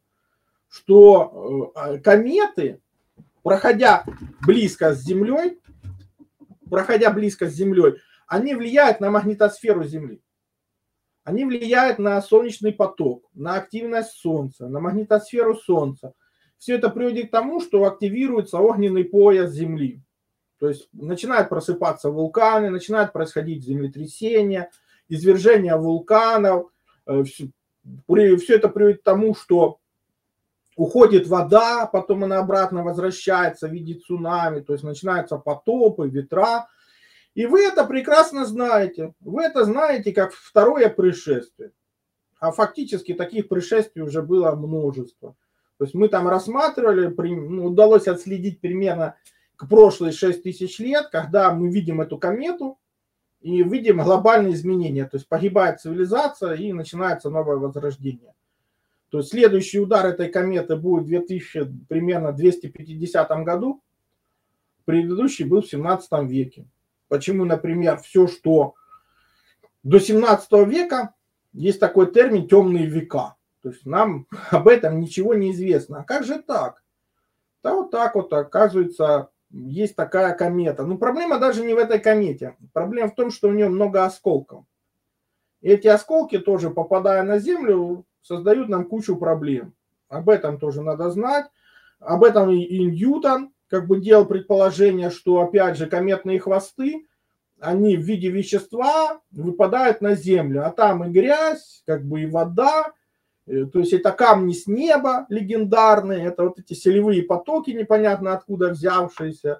что кометы, проходя близко с Землей, проходя близко с Землей, они влияют на магнитосферу Земли. Они влияют на солнечный поток, на активность Солнца, на магнитосферу Солнца. Все это приводит к тому, что активируется огненный пояс Земли. То есть начинают просыпаться вулканы, начинают происходить землетрясения, извержения вулканов. Все это приводит к тому, что уходит вода, потом она обратно возвращается в виде цунами, то есть начинаются потопы, ветра. И вы это прекрасно знаете. Вы это знаете как второе пришествие. А фактически таких пришествий уже было множество. То есть мы там рассматривали, ну, удалось отследить примерно к прошлые шесть тысяч лет, когда мы видим эту комету и видим глобальные изменения. То есть погибает цивилизация и начинается новое возрождение. То есть следующий удар этой кометы будет в две тысячи, примерно двести пятидесятом году. Предыдущий был в семнадцатом веке. Почему, например, все, что до семнадцатого века, есть такой термин «темные века». То есть нам об этом ничего не известно. А как же так? Да вот так вот, оказывается, есть такая комета. Но проблема даже не в этой комете. Проблема в том, что у нее много осколков. И эти осколки тоже, попадая на Землю, создают нам кучу проблем. Об этом тоже надо знать. Об этом и Ньютон как бы делал предположение, что опять же кометные хвосты, они в виде вещества выпадают на Землю. А там и грязь, как бы и вода. То есть это камни с неба легендарные, это вот эти селевые потоки непонятно откуда взявшиеся,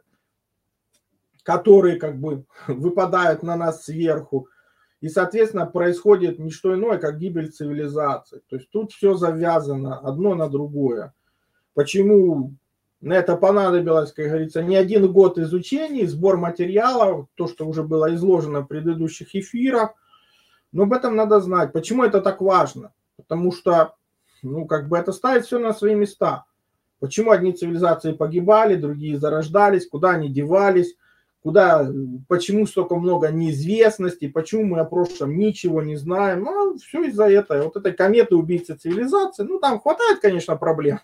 которые как бы выпадают на нас сверху. И, соответственно, происходит не что иное, как гибель цивилизации. То есть тут все завязано одно на другое. Почему на это понадобилось, как говорится, не один год изучений, сбор материалов, то, что уже было изложено в предыдущих эфирах. Но об этом надо знать. Почему это так важно? Потому что, ну, как бы это ставит все на свои места. Почему одни цивилизации погибали, другие зарождались, куда они девались, куда, почему столько много неизвестностей, почему мы о прошлом ничего не знаем. Ну, все из-за этого. Вот этой кометы убийцы цивилизации, ну, там хватает, конечно, проблем,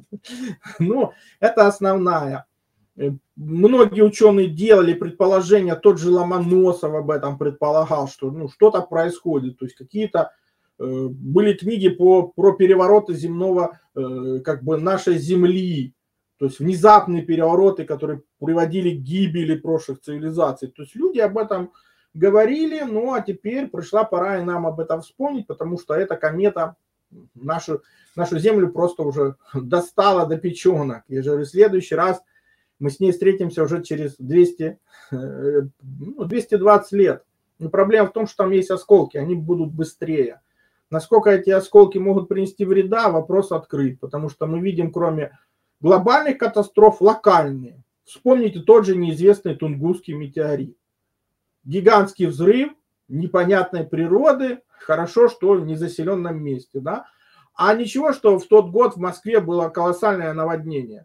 но это основная. Многие ученые делали предположения, тот же Ломоносов об этом предполагал, что ну, что-то происходит, то есть какие-то были книги по, про перевороты земного, как бы нашей Земли, то есть внезапные перевороты, которые приводили к гибели прошлых цивилизаций. То есть люди об этом говорили, ну а теперь пришла пора и нам об этом вспомнить, потому что эта комета нашу, нашу Землю просто уже достала до печенок. Я же говорю, в следующий раз мы с ней встретимся уже через двести, ну, двести двадцать лет. Но проблема в том, что там есть осколки, они будут быстрее. Насколько эти осколки могут принести вреда, вопрос открыт, потому что мы видим, кроме глобальных катастроф, локальные. Вспомните тот же неизвестный Тунгусский метеорит. Гигантский взрыв непонятной природы, хорошо, что в незаселенном месте, да? А ничего, что в тот год в Москве было колоссальное наводнение.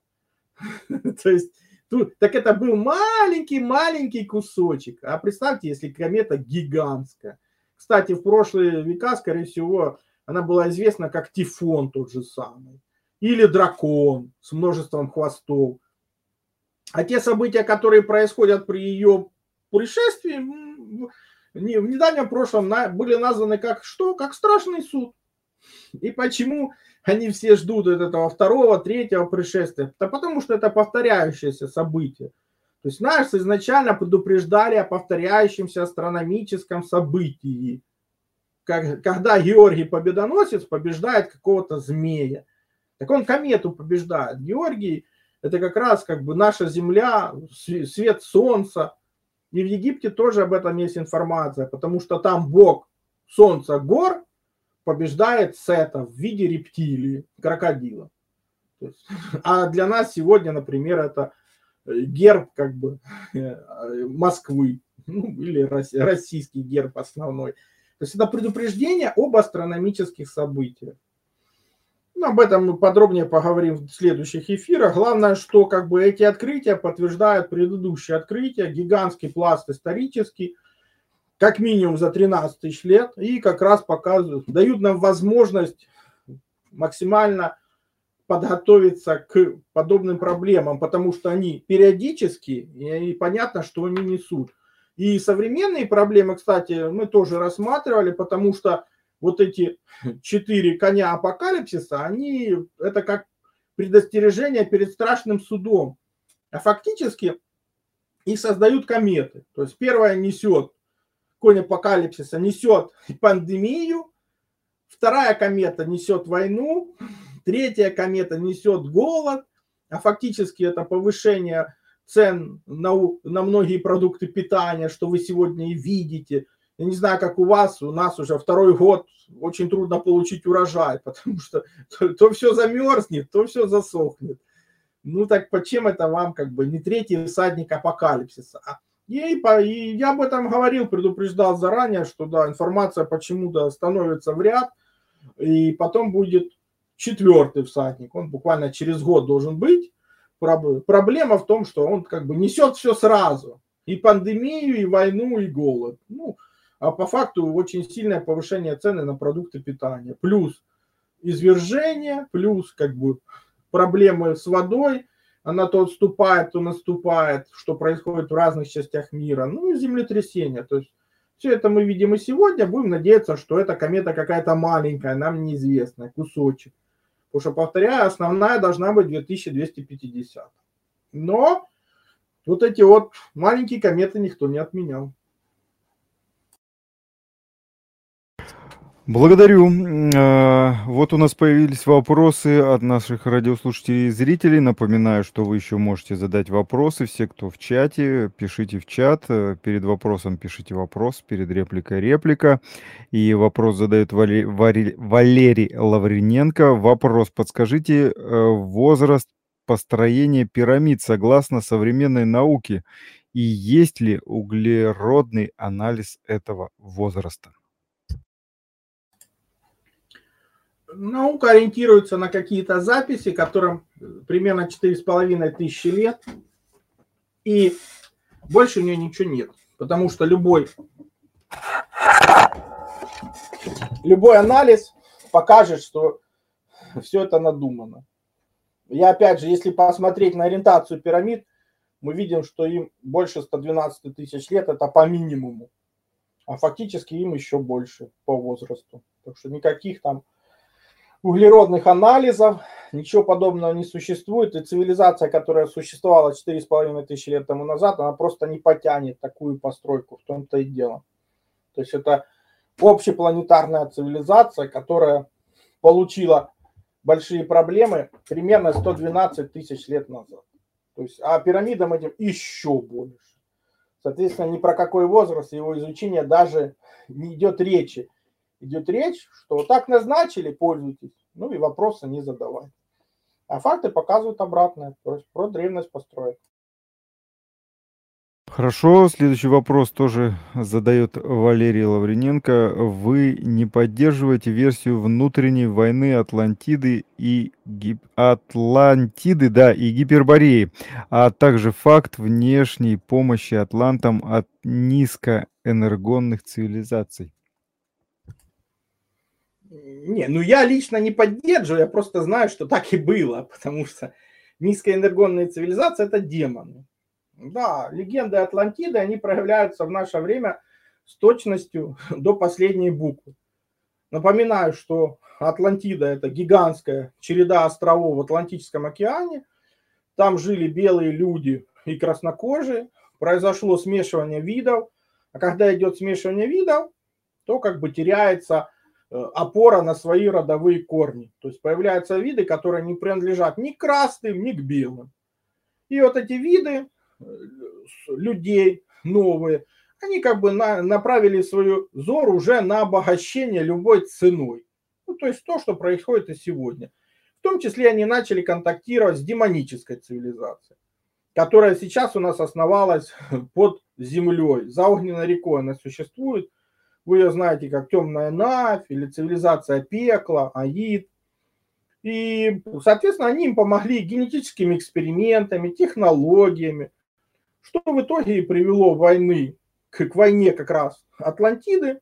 То есть, тут, так это был маленький-маленький кусочек. А представьте, если комета гигантская. Кстати, в прошлые века, скорее всего, она была известна как Тифон тот же самый. Или Дракон с множеством хвостов. А те события, которые происходят при ее происшествии, в недавнем прошлом были названы как что? Как страшный суд. И почему они все ждут этого второго, третьего пришествия? Да потому что это повторяющееся событие. То есть нас изначально предупреждали о повторяющемся астрономическом событии. Когда Георгий Победоносец побеждает какого-то змея. Так он комету побеждает. Георгий — это как раз как бы наша Земля, свет Солнца. И в Египте тоже об этом есть информация, потому что там бог Солнца Гор побеждает Сета в виде рептилии, крокодила. То есть, а для нас сегодня, например, это герб как бы Москвы, ну, или российский герб основной. То есть это предупреждение об астрономических событиях. Ну, об этом мы подробнее поговорим в следующих эфирах. Главное, что как бы эти открытия подтверждают предыдущие открытия, гигантский пласт исторический, как минимум за тринадцать тысяч лет, и как раз показывают, дают нам возможность максимально подготовиться к подобным проблемам, потому что они периодически, и понятно, что они несут. И современные проблемы, кстати, мы тоже рассматривали, потому что вот эти четыре коня апокалипсиса, они, это как предостережение перед страшным судом. А фактически их создают кометы. То есть первая несет, конь апокалипсиса несет пандемию, вторая комета несет войну, третья комета несет голод, а фактически это повышение цен на, на многие продукты питания, что вы сегодня и видите. Я не знаю, как у вас, у нас уже второй год очень трудно получить урожай, потому что то, то все замерзнет, то все засохнет. Ну так почему это вам как бы не третий всадник апокалипсиса? И, и я об этом говорил, предупреждал заранее, что да, информация почему-то становится в ряд, и потом будет четвертый всадник. Он буквально через год должен быть. Проблема в том, что он как бы несет все сразу. И пандемию, и войну, и голод. Ну, а по факту очень сильное повышение цены на продукты питания. Плюс извержение, плюс как бы проблемы с водой. Она то отступает, то наступает, что происходит в разных частях мира. Ну и землетрясения. То есть все это мы видим и сегодня. Будем надеяться, что эта комета какая-то маленькая, нам неизвестная, кусочек. Потому что, повторяю, основная должна быть две тысячи двести пятьдесят. Но вот эти вот маленькие кометы никто не отменял. Благодарю. Вот у нас появились вопросы от наших радиослушателей и зрителей. Напоминаю, что вы еще можете задать вопросы. Все, кто в чате, пишите в чат. Перед вопросом пишите вопрос, перед репликой реплика. И вопрос задает Валерий, Валерий Лавриненко. Вопрос: подскажите возраст построения пирамид согласно современной науке? И есть ли углеродный анализ этого возраста? Наука ориентируется на какие-то записи, которым примерно четыре с половиной тысячи лет, и больше у нее ничего нет, потому что любой, любой анализ покажет, что все это надумано. Я опять же, если посмотреть на ориентацию пирамид, мы видим, что им больше ста двенадцати тысяч лет, это по минимуму, а фактически им еще больше по возрасту. Так что никаких там углеродных анализов, ничего подобного не существует. И цивилизация, которая существовала четыре с половиной тысячи лет тому назад, она просто не потянет такую постройку, в том-то и дело. То есть это общепланетарная цивилизация, которая получила большие проблемы примерно сто двенадцать тысяч лет назад. То есть, а пирамидам этим еще больше. Соответственно, ни про какой возраст его изучения даже не идет речи. Идет речь, что вот так назначили, пользуйтесь, ну и вопросы не задавать. А факты показывают обратное, то есть про древность построек. Хорошо, следующий вопрос тоже задает Валерий Лавриненко. Вы не поддерживаете версию внутренней войны Атлантиды и Гип... Атлантиды, да, и Гипербореи, а также факт внешней помощи атлантам от низкоэнергонных цивилизаций? Не, ну я лично не поддерживаю, я просто знаю, что так и было, потому что низкоэнергонные цивилизации – это демоны. Да, легенды Атлантиды, они проявляются в наше время с точностью до последней буквы. Напоминаю, что Атлантида – это гигантская череда островов в Атлантическом океане. Там жили белые люди и краснокожие. Произошло смешивание видов. А когда идет смешивание видов, то как бы теряется опора на свои родовые корни. То есть появляются виды, которые не принадлежат ни к красным, ни к белым. И вот эти виды людей новые, они как бы на, направили свой взор уже на обогащение любой ценой. Ну, то есть то, что происходит и сегодня. В том числе они начали контактировать с демонической цивилизацией, которая сейчас у нас основалась под землей. За огненной рекой она существует. Вы ее знаете как темная Навь или цивилизация пекла, Аид. И, соответственно, они им помогли генетическими экспериментами, технологиями, что в итоге и привело войны, к, к войне как раз Атлантиды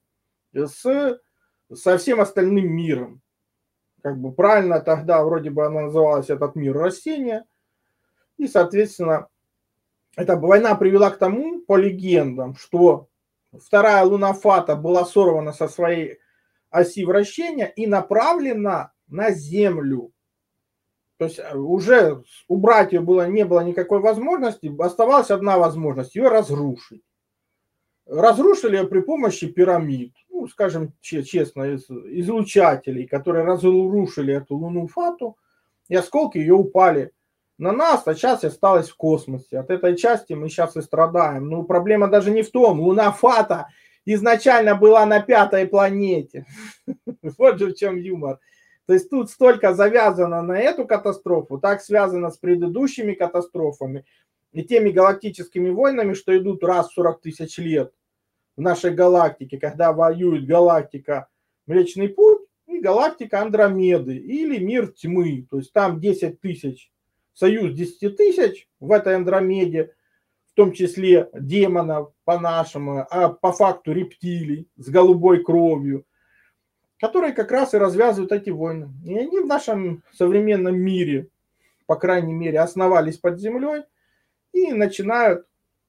с, со всем остальным миром. Как бы правильно тогда вроде бы она называлась этот мир растения. И, соответственно, эта война привела к тому, по легендам, что вторая луна Фата была сорвана со своей оси вращения и направлена на Землю. То есть уже убрать ее было, не было никакой возможности, оставалась одна возможность – ее разрушить. Разрушили ее при помощи пирамид, ну, скажем честно, излучателей, которые разрушили эту луну Фату, и осколки ее упали на нас, а часть осталась в космосе. От этой части мы сейчас и страдаем. Но проблема даже не в том, луна Фата изначально была на пятой планете. Вот же в чем юмор. То есть тут столько завязано на эту катастрофу, так связано с предыдущими катастрофами и теми галактическими войнами, что идут раз в сорок тысяч лет в нашей галактике, когда воюет галактика Млечный Путь и галактика Андромеды или мир тьмы. То есть там десять тысяч, союз десять тысяч в этой Андромеде, в том числе демонов по-нашему, а по факту рептилий с голубой кровью, которые как раз и развязывают эти войны. И они в нашем современном мире, по крайней мере, основались под землей и начинают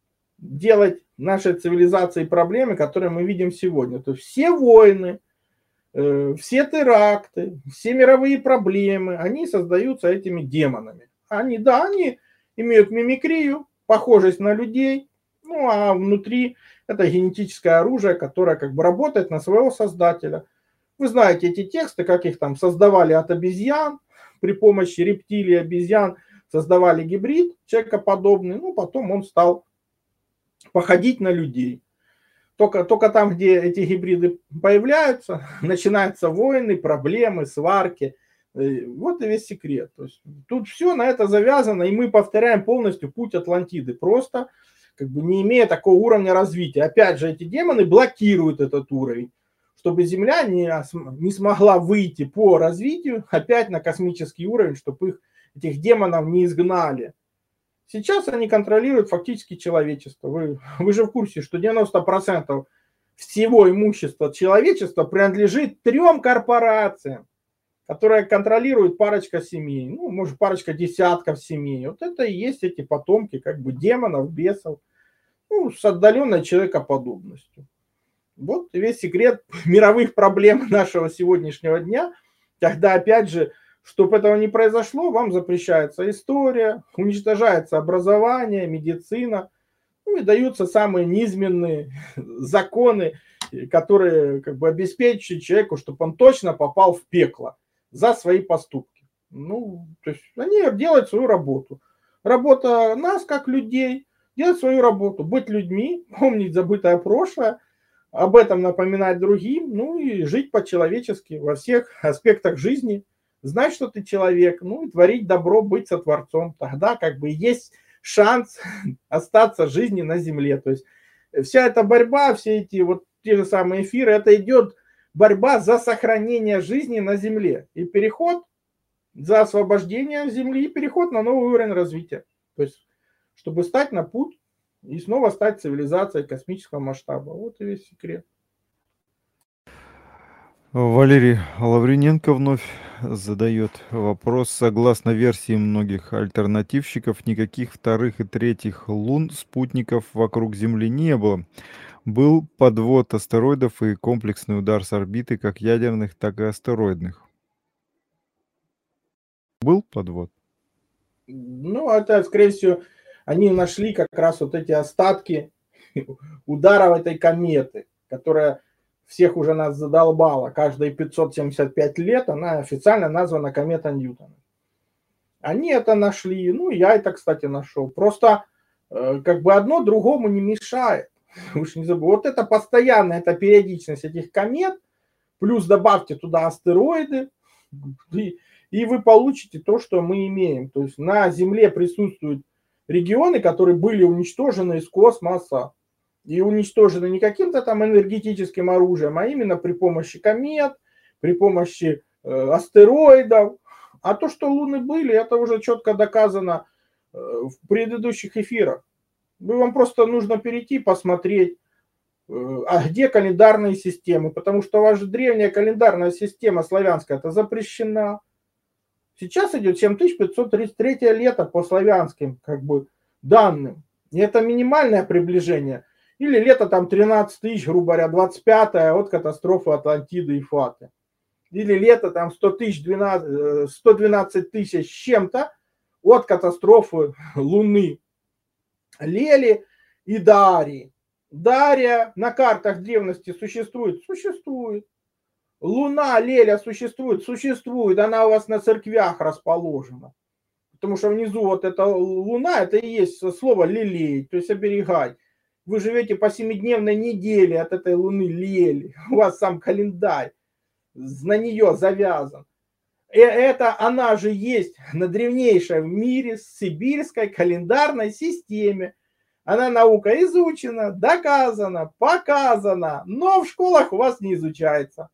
делать нашей цивилизации проблемы, которые мы видим сегодня. То есть все войны, э, все теракты, все мировые проблемы, они создаются этими демонами. Они, да, они имеют мимикрию, похожесть на людей, ну а внутри это генетическое оружие, которое как бы работает на своего создателя. Вы знаете эти тексты, как их там создавали от обезьян, при помощи рептилий обезьян создавали гибрид человекоподобный, ну потом он стал походить на людей. Только, только там, где эти гибриды появляются, начинаются войны, проблемы, сварки. Вот и весь секрет. То есть, тут все на это завязано, и мы повторяем полностью путь Атлантиды, просто как бы не имея такого уровня развития. Опять же, эти демоны блокируют этот уровень, чтобы Земля не, не смогла выйти по развитию опять на космический уровень, чтобы их, этих демонов не изгнали. Сейчас они контролируют фактически человечество. Вы, вы же в курсе, что девяносто процентов всего имущества человечества принадлежит трем корпорациям, которые контролируют парочка семей, ну, может, парочка десятков семей. Вот это и есть эти потомки как бы демонов, бесов, ну, с отдаленной человекоподобностью. Вот весь секрет мировых проблем нашего сегодняшнего дня. Тогда, опять же, чтобы этого не произошло, вам запрещается история, уничтожается образование, медицина, ну и даются самые низменные законы, которые как бы обеспечивают человеку, чтобы он точно попал в пекло за свои поступки. Ну, то есть они делают свою работу. Работа нас, как людей, делать свою работу, быть людьми, помнить забытое прошлое, об этом напоминать другим, ну и жить по-человечески во всех аспектах жизни, знать, что ты человек, ну и творить добро, быть сотворцом. Тогда как бы есть шанс остаться жизни на земле. То есть вся эта борьба, все эти вот те же самые эфиры, это идет борьба за сохранение жизни на земле и переход за освобождение земли и переход на новый уровень развития. То есть чтобы стать на путь и снова стать цивилизацией космического масштаба. Вот и весь секрет. Валерий Лавриненко вновь задает вопрос. Согласно версии многих альтернативщиков, никаких вторых и третьих лун, спутников вокруг Земли не было. Был подвод астероидов и комплексный удар с орбиты как ядерных, так и астероидных. Был подвод? Ну, это, скорее всего, они нашли как раз вот эти остатки ударов этой кометы, которая всех уже нас задолбала. Каждые пятьсот семьдесят пять лет она официально названа комета Ньютона. Они это нашли, ну, я это, кстати, нашел. Просто э, как бы одно другому не мешает. Уж не забудь. Вот это постоянная, это периодичность этих комет, плюс добавьте туда астероиды, и, и вы получите то, что мы имеем. То есть на Земле присутствуют регионы, которые были уничтожены из космоса. И уничтожены не каким-то там энергетическим оружием, а именно при помощи комет, при помощи э, астероидов. А то, что Луны были, это уже четко доказано э, в предыдущих эфирах. Вам просто нужно перейти, посмотреть, э, а где календарные системы, потому что ваша древняя календарная система славянская, это запрещена. Сейчас идет семь тысяч пятьсот тридцать третье лето по славянским как бы данным. И это минимальное приближение. Или лето там тринадцать тысяч, грубо говоря, двадцать пятое от катастрофы Атлантиды и Фаты. Или лето там сто двенадцать тысяч с чем-то от катастрофы Луны. Лели и Дарии. Дария на картах древности существует? Существует. Луна, Леля существует? Существует. Она у вас на церквях расположена. Потому что внизу вот эта Луна, это и есть слово лелеять, то есть оберегать. Вы живете по семидневной неделе от этой Луны Лели. У вас сам календарь на нее завязан. И это она же есть на древнейшей в мире сибирской календарной системе. Она наука изучена, доказана, показана, но в школах у вас не изучается.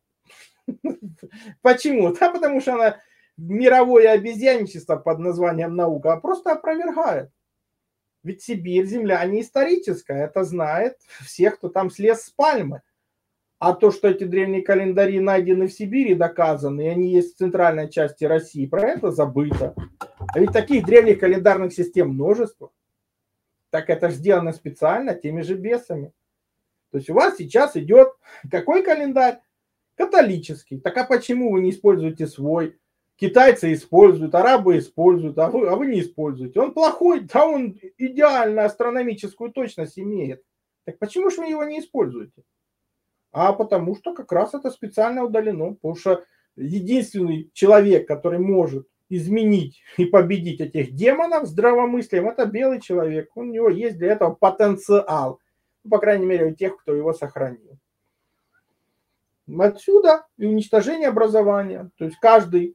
Почему? Да потому что она мировое обезьянничество под названием наука просто опровергает. Ведь Сибирь, земля не историческая, это знает всех, кто там слез с пальмы. А то, что эти древние календари найдены в Сибири, доказаны, и они есть в центральной части России, про это забыто. А ведь таких древних календарных систем множество. Так это же сделано специально теми же бесами. То есть у вас сейчас идет какой календарь? Католический. Так а почему вы не используете свой? Китайцы используют, арабы используют, а вы, а вы не используете. Он плохой, да он идеально астрономическую точность имеет. Так почему же вы его не используете? А потому что как раз это специально удалено. Потому что единственный человек, который может изменить и победить этих демонов здравомыслием, это белый человек. У него есть для этого потенциал. Ну, по крайней мере, у тех, кто его сохранил. Отсюда и уничтожение образования. То есть каждый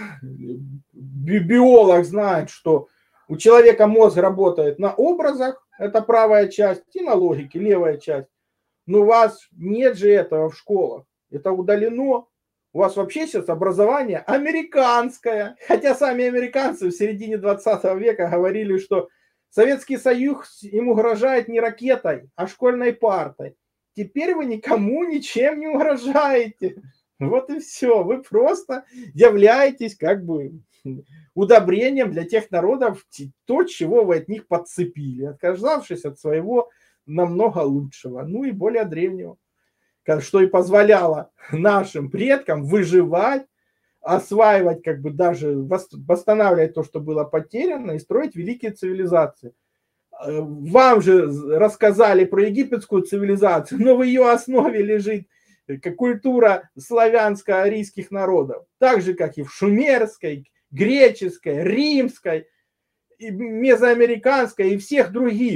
биолог знает, что у человека мозг работает на образах, это правая часть, и на логике, левая часть. Но у вас нет же этого в школах. Это удалено. У вас вообще сейчас образование американское. Хотя сами американцы в середине двадцатого века говорили, что Советский Союз им угрожает не ракетой, а школьной партой. Теперь вы никому ничем не угрожаете. Вот и все. Вы просто являетесь как бы удобрением для тех народов, то, чего вы от них подцепили, отказавшись от своего намного лучшего, ну и более древнего, что и позволяло нашим предкам выживать, осваивать, как бы даже восстанавливать то, что было потеряно, и строить великие цивилизации. Вам же рассказали про египетскую цивилизацию, но в ее основе лежит культура славянско-арийских народов, так же, как и в шумерской, греческой, римской, мезоамериканской и всех других.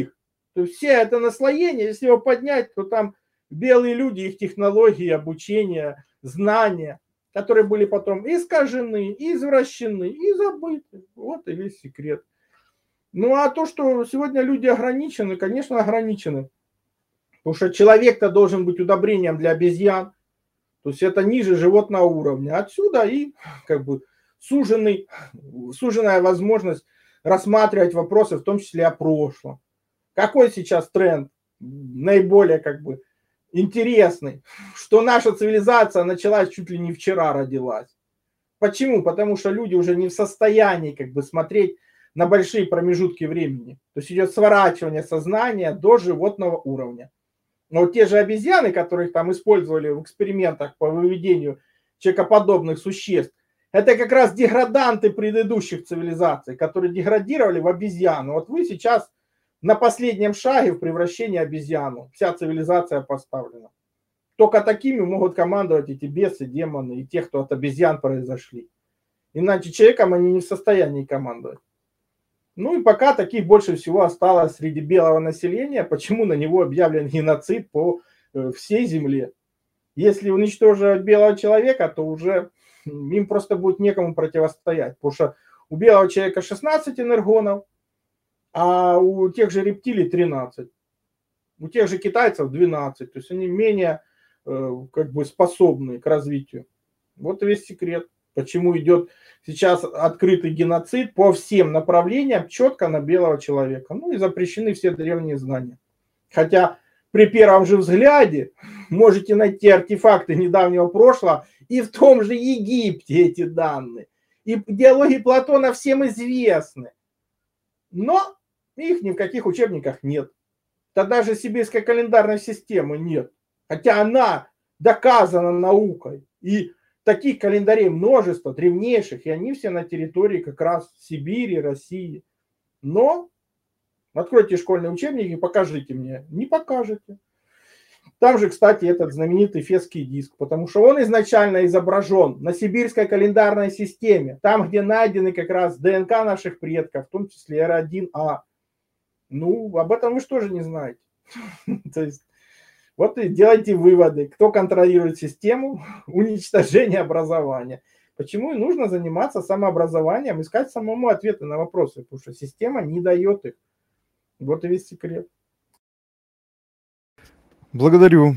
То есть все это наслоение, если его поднять, то там белые люди, их технологии, обучение, знания, которые были потом искажены, извращены и забыты. Вот и весь секрет. Ну а то, что сегодня люди ограничены, конечно, ограничены. Потому что человек-то должен быть удобрением для обезьян. То есть это ниже животного уровня. Отсюда и как бы суженный, суженная возможность рассматривать вопросы, в том числе о прошлом. Какой сейчас тренд наиболее как бы интересный? Что наша цивилизация началась чуть ли не вчера родилась. Почему? Потому что люди уже не в состоянии как бы смотреть на большие промежутки времени. То есть идет сворачивание сознания до животного уровня. Но вот те же обезьяны, которых там использовали в экспериментах по выведению человекоподобных существ, это как раз деграданты предыдущих цивилизаций, которые деградировали в обезьяну. Вот вы сейчас на последнем шаге в превращении обезьяну. Вся цивилизация поставлена. Только такими могут командовать эти бесы, демоны и те, кто от обезьян произошли. Иначе человеком они не в состоянии командовать. Ну и пока таких больше всего осталось среди белого населения, почему на него объявлен геноцид по всей земле. Если уничтожить белого человека, то уже им просто будет некому противостоять. Потому что у белого человека шестнадцать энергонов, а у тех же рептилий тринадцать. У тех же китайцев двенадцать. То есть они менее как бы способны к развитию. Вот и весь секрет. Почему идет сейчас открытый геноцид по всем направлениям четко на белого человека. Ну и запрещены все древние знания. Хотя при первом же взгляде можете найти артефакты недавнего прошлого и в том же Египте эти данные. И диалоги Платона всем известны. Но их ни в каких учебниках нет. Тогда даже сибирской календарной системы нет. Хотя она доказана наукой. И таких календарей множество, древнейших, и они все на территории как раз Сибири, России. Но откройте школьные учебники и покажите мне. Не покажете. Там же, кстати, этот знаменитый Фесский диск, потому что он изначально изображен на сибирской календарной системе, там, где найдены как раз ДНК наших предков, в том числе эр один а. Ну, об этом вы что же не знаете? То есть, вот и делайте выводы, кто контролирует систему уничтожения образования. Почему и нужно заниматься самообразованием, искать самому ответы на вопросы, потому что система не дает их. Вот и весь секрет. Благодарю.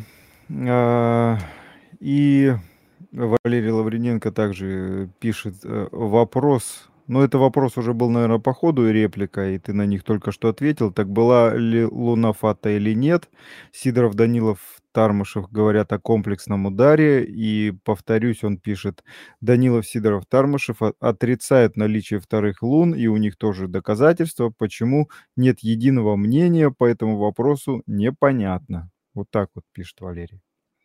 И Валерий Лавриненко также пишет вопрос. Но это вопрос уже был, наверное, по ходу и реплика, и ты на них только что ответил. Так была ли Луна Фата или нет? Сидоров, Данилов, Тармышев говорят о комплексном ударе. И, повторюсь, он пишет, Данилов, Сидоров, Тармышев отрицают наличие вторых лун, и у них тоже доказательства. Почему нет единого мнения по этому вопросу, непонятно. Вот так вот пишет Валерий.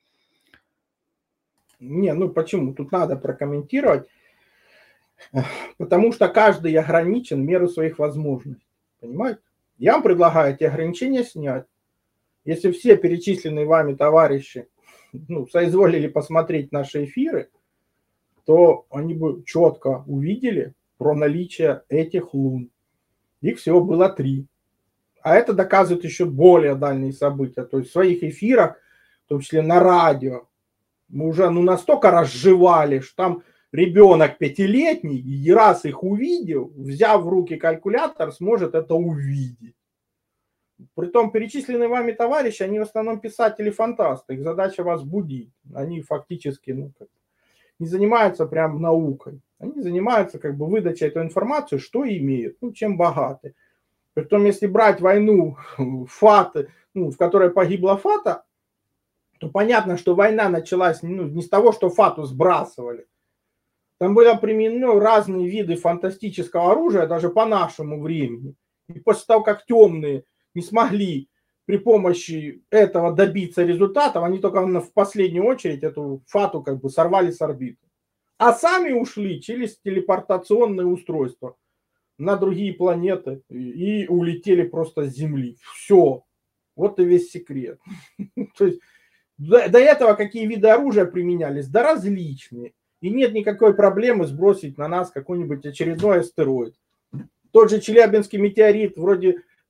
Не, ну почему? Тут надо прокомментировать. Потому что каждый ограничен в меру своих возможностей. Понимаете? Я вам предлагаю эти ограничения снять. Если все перечисленные вами товарищи ну, соизволили посмотреть наши эфиры, то они бы четко увидели про наличие этих лун. Их всего было три. А это доказывает еще более дальние события. То есть в своих эфирах, в том числе на радио, мы уже ну, настолько разжевали, что там ребенок пятилетний, и раз их увидел, взяв в руки калькулятор, сможет это увидеть. Притом перечисленные вами товарищи, они в основном писатели-фантасты. Их задача вас будить. Они фактически ну, как, не занимаются прям наукой. Они занимаются как бы выдачей этой информации, что имеют, ну, чем богаты. Притом, если брать войну Фаты, ну, в которой погибла Фата, то понятно, что война началась ну, не с того, что Фату сбрасывали. Там были применены разные виды фантастического оружия, даже по нашему времени. И после того, как темные не смогли при помощи этого добиться результатов, они только в последнюю очередь эту Фату как бы сорвали с орбиты. А сами ушли через телепортационные устройства на другие планеты и улетели просто с Земли. Все. Вот и весь секрет. То есть до, до этого какие виды оружия применялись? Да различные. И нет никакой проблемы сбросить на нас какой-нибудь очередной астероид. Тот же Челябинский метеорит вроде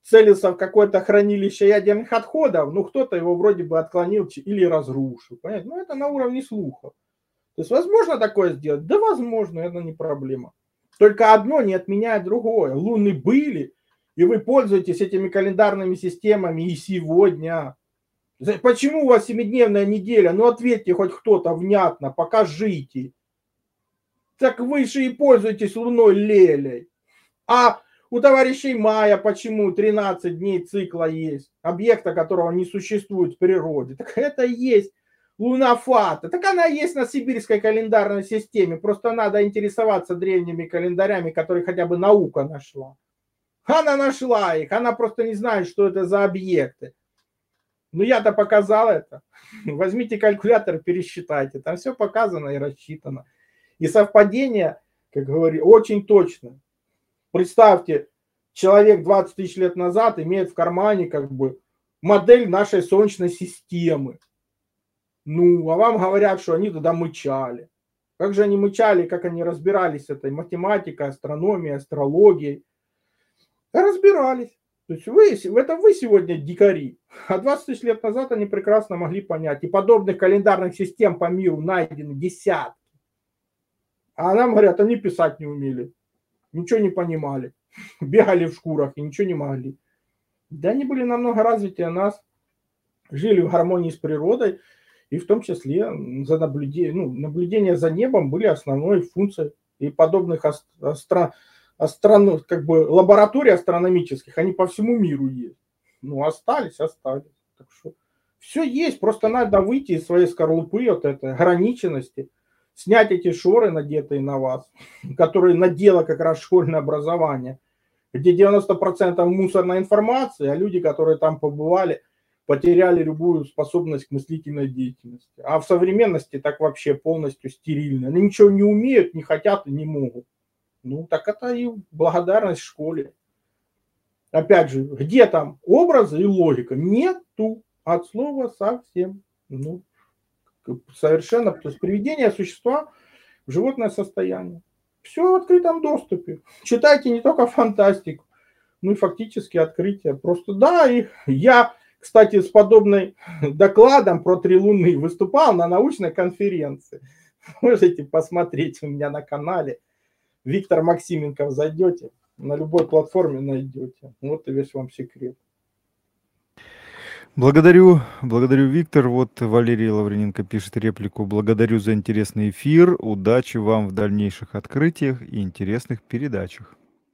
целился в какое-то хранилище ядерных отходов, ну кто-то его вроде бы отклонил или разрушил. Понимаете? Ну это на уровне слухов. То есть возможно такое сделать? Да возможно, это не проблема. Только одно не отменяет другое. Луны были, и вы пользуетесь этими календарными системами и сегодня. Почему у вас семидневная неделя? Ну ответьте хоть кто-то внятно, покажите. Так вы же и пользуетесь луной лелей. А у товарищей Майя почему тринадцать дней цикла есть? Объекта, которого не существует в природе. Так это и есть луна Фата. Так она есть на сибирской календарной системе. Просто надо интересоваться древними календарями, которые хотя бы наука нашла. Она нашла их. Она просто не знает, что это за объекты. Ну я-то показал это. Возьмите калькулятор, пересчитайте. Там все показано и рассчитано. И совпадение, как говорю, очень точно. Представьте, человек двадцать тысяч лет назад имеет в кармане как бы модель нашей Солнечной системы. Ну, а вам говорят, что они туда мычали. Как же они мычали, как они разбирались с этой математикой, астрономией, астрологией? Разбирались. То есть вы, это вы сегодня дикари. А двадцать тысяч лет назад они прекрасно могли понять. И подобных календарных систем по миру найдены десятки. А нам говорят, они писать не умели. Ничего не понимали. Бегали в шкурах и ничего не могли. Да они были намного развитее нас. Жили в гармонии с природой. И в том числе за наблюдение, ну, наблюдение за небом были основной функцией. И подобных астро, астро, как бы лабораторий астрономических, они по всему миру есть. Ну, остались, остались. Так что все есть. Просто надо выйти из своей скорлупы от этой ограниченности. Снять эти шоры, надетые на вас, которые надело как раз школьное образование, где девяносто процентов мусорной информации, а люди, которые там побывали, потеряли любую способность к мыслительной деятельности. А в современности так вообще полностью стерильно. Они ничего не умеют, не хотят и не могут. Ну, так это и благодарность школе. Опять же, где там образы и логика? Нету от слова совсем. Ну, совершенно, то есть приведение существа в животное состояние. Все в открытом доступе. Читайте не только фантастику, ну и фактически открытие. Просто да, и я, кстати, с подобным докладом про три луны выступал на научной конференции. Можете посмотреть у меня на канале. Виктор Максименков, зайдете, на любой платформе найдете. Вот и весь вам секрет. Благодарю, благодарю, Виктор. Вот Валерий Лаврененко пишет реплику. Благодарю за интересный эфир. Удачи вам в дальнейших открытиях и интересных передачах.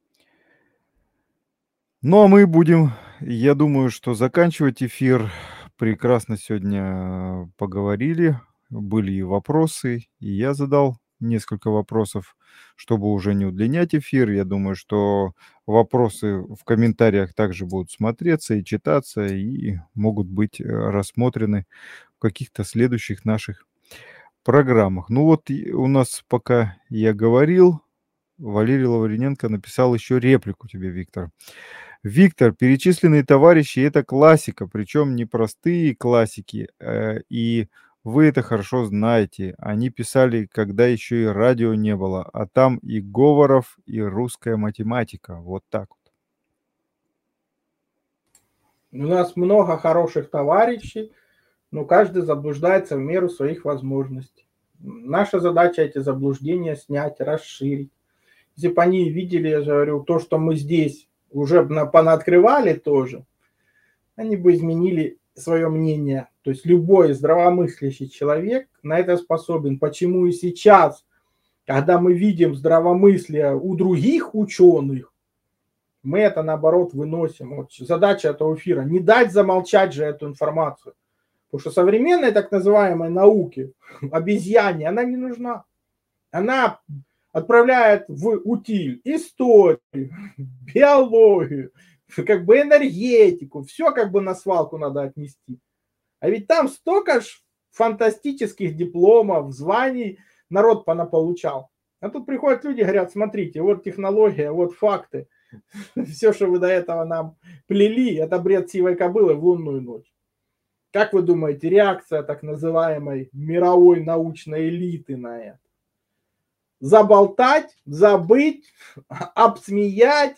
Ну, а мы будем, я думаю, что заканчивать эфир. Прекрасно сегодня поговорили. Были и вопросы, и я задал несколько вопросов, чтобы уже не удлинять эфир. Я думаю, что вопросы в комментариях также будут смотреться и читаться, и могут быть рассмотрены в каких-то следующих наших программах. Ну вот у нас, пока я говорил, Валерий Лаврененко написал еще реплику тебе, Виктор. Виктор, перечисленные товарищи – это классика, причем не простые классики, э, и вы это хорошо знаете. Они писали, когда еще и радио не было, а там и Говоров, и русская математика. Вот так вот. У нас много хороших товарищей, но каждый заблуждается в меру своих возможностей. Наша задача эти заблуждения снять, расширить. Если бы они видели, я же говорю, то, что мы здесь уже понаоткрывали тоже, они бы изменили свое мнение. То есть любой здравомыслящий человек на это способен. Почему и сейчас, когда мы видим здравомыслие у других ученых, мы это наоборот выносим. Вот задача этого эфира – не дать замолчать же эту информацию. Потому что современной так называемой науке, обезьяне, она не нужна. Она отправляет в утиль историю, биологию, как бы энергетику, все как бы на свалку надо отнести. А ведь там столько ж фантастических дипломов, званий народ понаполучал. А тут приходят люди, говорят, смотрите, вот технология, вот факты. Все, что вы до этого нам плели, это бред сивой кобылы в лунную ночь. Как вы думаете, реакция так называемой мировой научной элиты на это? Заболтать, забыть, обсмеять,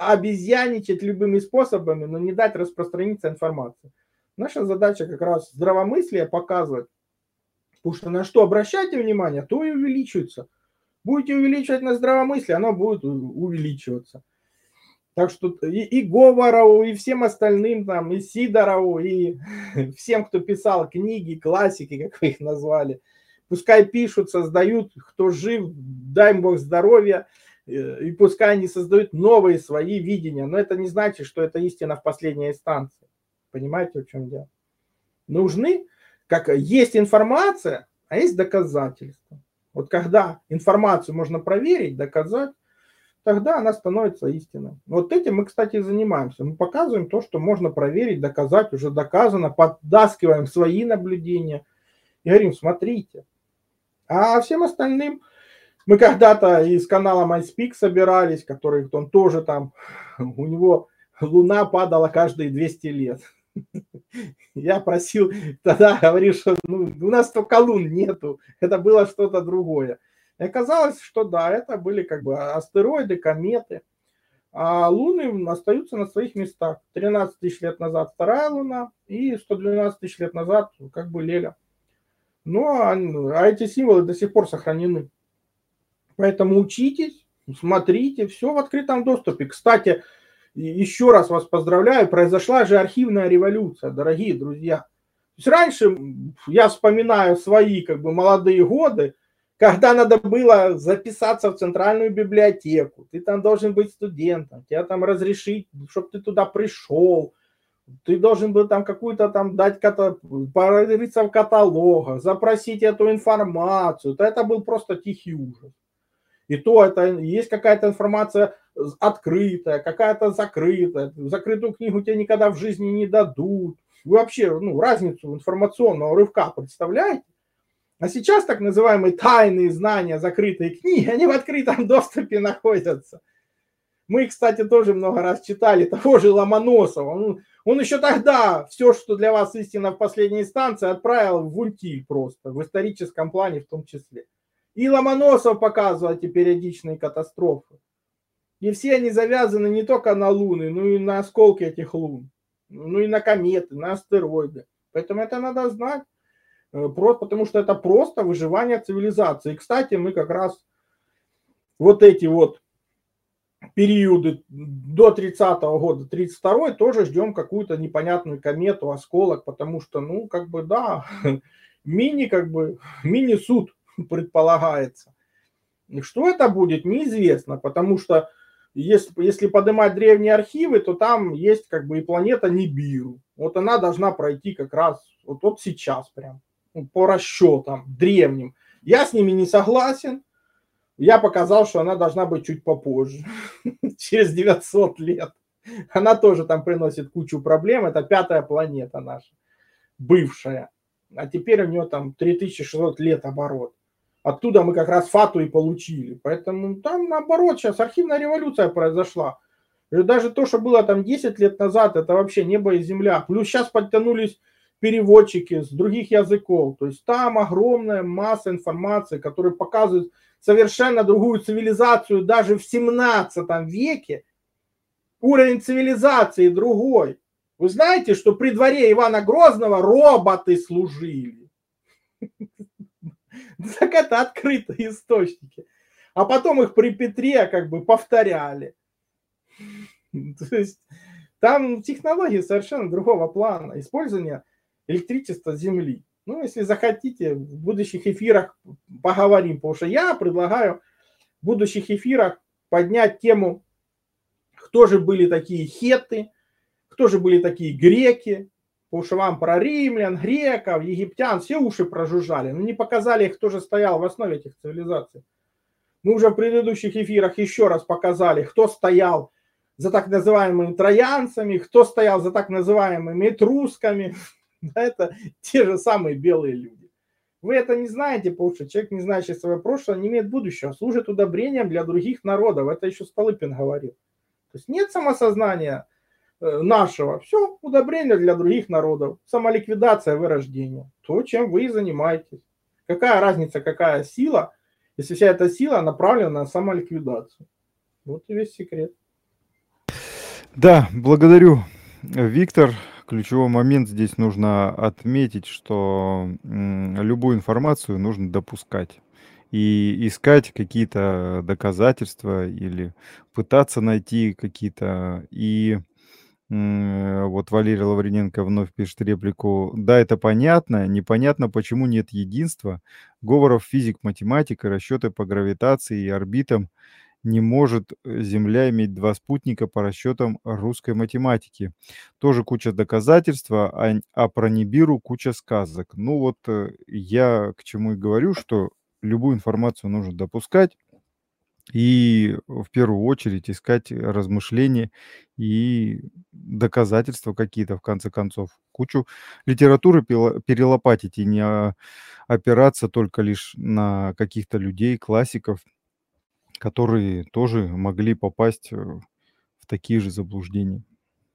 обезьяничать любыми способами, но не дать распространиться информации. Наша задача как раз здравомыслие показывать. Потому что на что обращайте внимание, то и увеличивается. Будете увеличивать на здравомыслие, оно будет увеличиваться. Так что и, и Говорову, и всем остальным, там, и Сидорову, и всем, кто писал книги, классики, как вы их назвали, пускай пишут, создают, кто жив, дай им Бог здоровья, и пускай они создают новые свои видения. Но это не значит, что это истина в последней инстанции. Понимаете, в чем дело? Нужны, как есть информация, а есть доказательства. Вот когда информацию можно проверить, доказать, тогда она становится истиной. Вот этим мы, кстати, и занимаемся. Мы показываем то, что можно проверить, доказать, уже доказано, поддаскиваем свои наблюдения и говорим, смотрите. А всем остальным мы когда-то из канала MySpeak собирались, который он тоже там, у него луна падала каждые двести лет. Я просил, тогда говорил, что ну, у нас только лун нету, это было что-то другое. И оказалось, что да, это были как бы астероиды, кометы, а луны остаются на своих местах. тринадцать тысяч лет назад вторая луна и сто двенадцать тысяч лет назад как бы Леля. Ну, а, а эти символы до сих пор сохранены. Поэтому учитесь, смотрите, все в открытом доступе. Кстати, еще раз вас поздравляю, произошла же архивная революция, дорогие друзья. То есть раньше я вспоминаю свои как бы молодые годы, когда надо было записаться в центральную библиотеку, ты там должен быть студентом, тебя там разрешить, чтобы ты туда пришел, ты должен был там какую-то там дать, порыться в каталогах, запросить эту информацию. Это был просто тихий ужас. И то это есть какая-то информация открытая, какая-то закрытая. Закрытую книгу тебе никогда в жизни не дадут. Вы вообще ну, разницу информационного рывка представляете? А сейчас так называемые тайные знания, закрытые книги, они в открытом доступе находятся. Мы, кстати, тоже много раз читали того же Ломоносова. Он, он еще тогда все, что для вас истина в последней инстанции, отправил в утиль просто, в историческом плане в том числе. И Ломоносов показывал эти периодичные катастрофы. И все они завязаны не только на луны, но и на осколки этих лун. Ну и на кометы, на астероиды. Поэтому это надо знать. Потому что это просто выживание цивилизации. И, кстати, мы как раз вот эти вот периоды до тридцатого года, тридцать второй, тоже ждем какую-то непонятную комету, осколок, потому что, ну, как бы, да, мини, как бы, мини-суд предполагается. Что это будет, неизвестно, потому что если, если поднимать древние архивы, то там есть как бы и планета Нибиру. Вот она должна пройти как раз вот, вот сейчас прям, по расчетам древним. Я с ними не согласен. Я показал, что она должна быть чуть попозже, через девятьсот лет. Она тоже там приносит кучу проблем. Это пятая планета наша, бывшая. А теперь у нее там три тысячи шестьсот лет оборот. Оттуда мы как раз Фату и получили. Поэтому там наоборот сейчас архивная революция произошла. И даже то, что было там десять лет назад, это вообще небо и земля. Плюс сейчас подтянулись переводчики с других языков. То есть там огромная масса информации, которая показывает совершенно другую цивилизацию. Даже в семнадцатом веке уровень цивилизации другой. Вы знаете, что при дворе Ивана Грозного роботы служили? Так это открытые источники. А потом их при Петре как бы повторяли. То есть там технологии совершенно другого плана. Использование электричества Земли. Ну, если захотите, в будущих эфирах поговорим. Потому что я предлагаю в будущих эфирах поднять тему, кто же были такие хетты, кто же были такие греки. Потому что вам про римлян, греков, египтян все уши прожужжали. Но не показали, кто же стоял в основе этих цивилизаций. Мы уже в предыдущих эфирах еще раз показали, кто стоял за так называемыми троянцами, кто стоял за так называемыми этрусками. Это те же самые белые люди. Вы это не знаете, потому что человек, не знающий свое прошлое, не имеет будущего, служит удобрением для других народов. Это еще Столыпин говорил. То есть нет самосознания нашего. Все удобрение для других народов. Самоликвидация, вырождение. То, чем вы занимаетесь. Какая разница, какая сила, если вся эта сила направлена на самоликвидацию. Вот и весь секрет. Да, благодарю, Виктор. Ключевой момент здесь нужно отметить, что м, любую информацию нужно допускать и искать какие-то доказательства или пытаться найти какие-то. И м, вот Валерий Лавриненко вновь пишет реплику. Да, это понятно. Непонятно, почему нет единства. Говоров физик, математика, расчеты по гравитации и орбитам не может э, Земля иметь два спутника по расчетам русской математики. Тоже куча доказательств, а, н- а про Нибиру куча сказок. Ну вот э, я к чему и говорю, что любую информацию нужно допускать и в первую очередь искать размышления и доказательства какие-то, в конце концов. Кучу литературы пила- перелопатить и не а, опираться только лишь на каких-то людей, классиков, которые тоже могли попасть, э, в такие же заблуждения.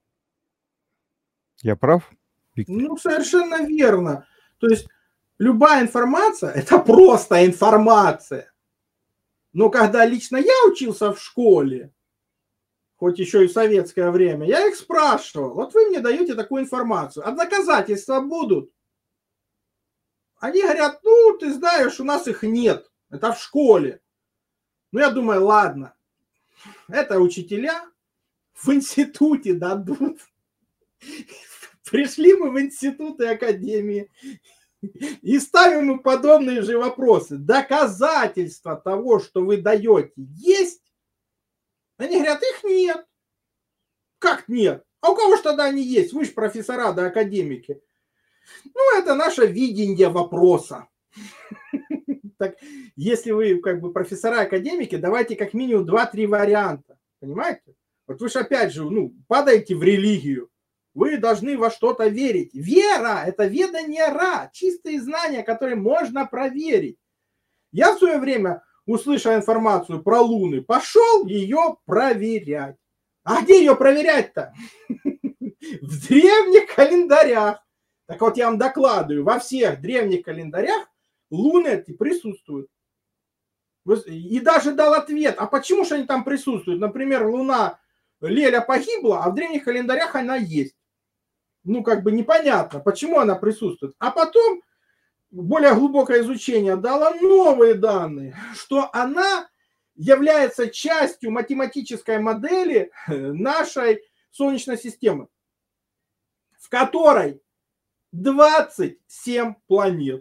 Я прав, Виктор? Ну, совершенно верно. То есть любая информация– это просто информация. Но когда лично я учился в школе, хоть еще и в советское время, я их спрашивал, вот вы мне даете такую информацию, а доказательства будут? Они говорят, ну, ты знаешь, у нас их нет, это в школе. Ну, я думаю, ладно, это учителя в институте дадут. Пришли мы в институты и академии и ставим им подобные же вопросы. Доказательства того, что вы даете, есть? Они говорят, их нет. Как нет? А у кого же тогда они есть? Вы же профессора да академики. Ну, это наше видение вопроса. Так, если вы как бы профессора академики, давайте как минимум два-три варианта. Понимаете? Вот вы же опять же, ну, падаете в религию. Вы должны во что-то верить. Вера – это ведание ра, чистые знания, которые можно проверить. Я в свое время, услышал информацию про Луны, пошел ее проверять. А где ее проверять-то? В древних календарях. Так вот, я вам докладываю, во всех древних календарях Луны эти присутствуют. И даже дал ответ, а почему же они там присутствуют? Например, Луна Леля погибла, а в древних календарях она есть. Ну, как бы непонятно, почему она присутствует. А потом более глубокое изучение дало новые данные, что она является частью математической модели нашей Солнечной системы, в которой двадцать семь планет.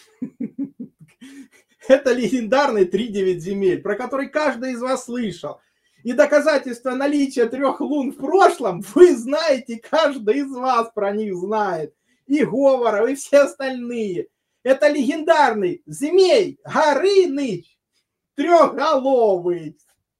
Это легендарный три девять земель, про который каждый из вас слышал. И доказательства наличия трех лун в прошлом, вы знаете, каждый из вас про них знает. И Говоров, и все остальные. Это легендарный Змей Горыныч, трехголовый.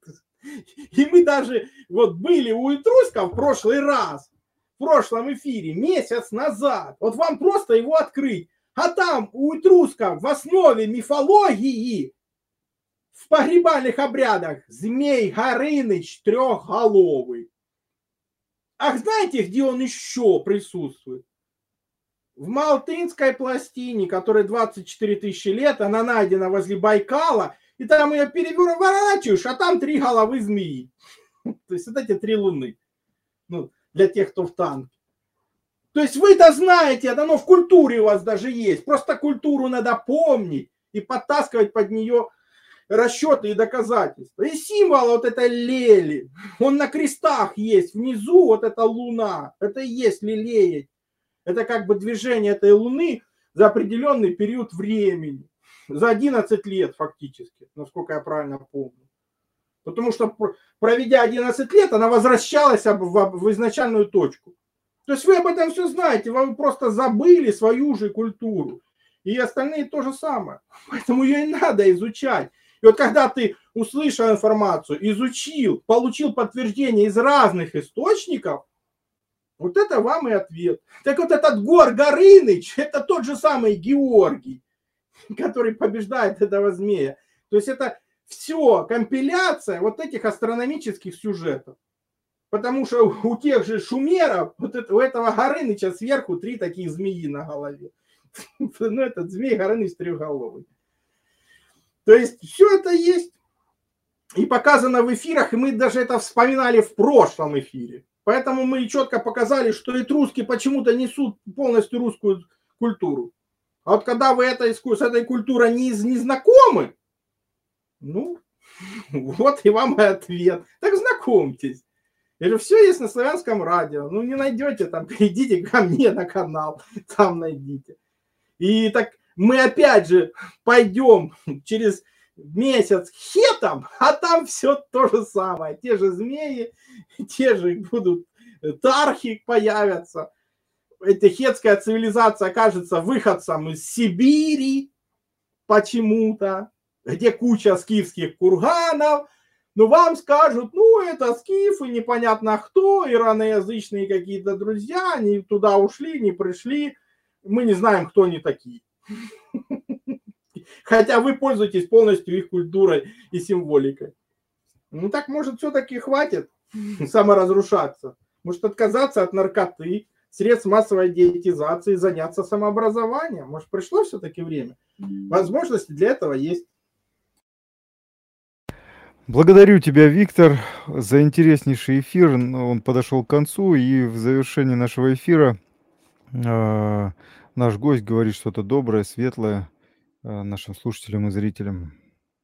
И мы даже вот были у Этруска в прошлый раз, в прошлом эфире, месяц назад. Вот вам просто его открыть. А там у Этруска в основе мифологии в погребальных обрядах Змей Горыныч трехголовый. А знаете, где он еще присутствует? В Малтынской пластине, которой двадцать четыре тысячи лет, она найдена возле Байкала, и там ее переворачиваешь, а там три головы змеи. То есть вот эти три луны. Ну, для тех, кто в танке. То есть вы-то знаете, это оно в культуре у вас даже есть. Просто культуру надо помнить и подтаскивать под нее расчеты и доказательства. И символ вот этой лели, он на крестах есть. Внизу вот эта луна. Это и есть лелеять. Это как бы движение этой луны за определенный период времени. За одиннадцать лет фактически, насколько я правильно помню. Потому что проведя одиннадцать лет, она возвращалась в изначальную точку. То есть вы об этом все знаете, вы просто забыли свою же культуру. И остальные то же самое. Поэтому ее и надо изучать. И вот когда ты услышал информацию, изучил, получил подтверждение из разных источников, вот это вам и ответ. Так вот этот Гор Горыныч, это тот же самый Георгий, который побеждает этого змея. То есть это все компиляция вот этих астрономических сюжетов. Потому что у тех же шумеров, вот это, у этого Горыныча сверху три таких змеи на голове. Ну, этот змей Горыныч трехголовый. То есть все это есть. И показано в эфирах, и мы даже это вспоминали в прошлом эфире. Поэтому мы четко показали, что этруски почему-то несут полностью русскую культуру. А вот когда вы этой, с этой культурой не, не знакомы, ну, вот и вам и ответ. Так знакомьтесь. Я говорю, все есть на славянском радио. Ну, не найдете, там, перейдите ко мне на канал, там найдите. И так мы опять же пойдем через месяц к хетам, а там все то же самое. Те же змеи, те же будут тархи появятся. Эта хетская цивилизация окажется выходцем из Сибири почему-то, где куча скифских курганов. Ну, вам скажут, ну, это скифы, непонятно кто, ираноязычные какие-то друзья, они туда ушли, не пришли. Мы не знаем, кто они такие. Хотя вы пользуетесь полностью их культурой и символикой. Ну, так, может, все-таки хватит саморазрушаться. Может, отказаться от наркоты, средств массовой диетизации, заняться самообразованием. Может, пришло все-таки время? Возможности для этого есть. Благодарю тебя, Виктор, за интереснейший эфир. Он подошел к концу, и в завершении нашего эфира э, наш гость говорит что-то доброе, светлое э, нашим слушателям и зрителям.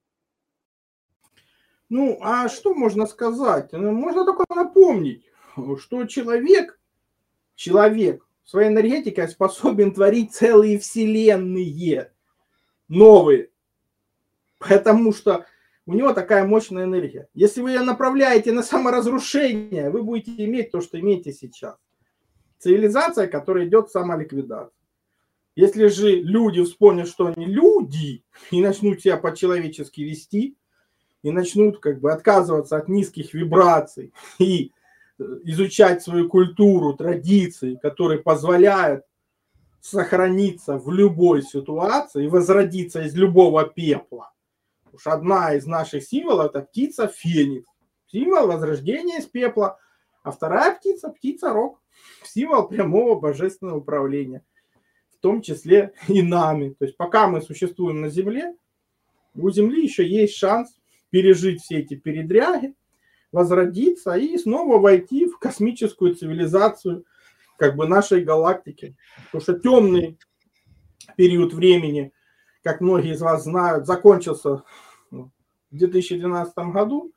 Ну, а что можно сказать? Можно только напомнить, что человек, человек своей энергетикой способен творить целые вселенные новые. Потому что у него такая мощная энергия. Если вы ее направляете на саморазрушение, вы будете иметь то, что имеете сейчас. Цивилизация, которая идет самоликвидация. Если же люди вспомнят, что они люди, и начнут себя по-человечески вести, и начнут как бы отказываться от низких вибраций и изучать свою культуру, традиции, которые позволяют сохраниться в любой ситуации и возродиться из любого пепла. Уж одна из наших символов – это птица Феникс. Символ возрождения из пепла. А вторая птица – птица Рог. Символ прямого божественного управления. В том числе и нами. То есть пока мы существуем на Земле, у Земли еще есть шанс пережить все эти передряги, возродиться и снова войти в космическую цивилизацию как бы нашей галактики. Потому что темный период времени, как многие из вас знают, закончился в две тысячи двенадцатом году.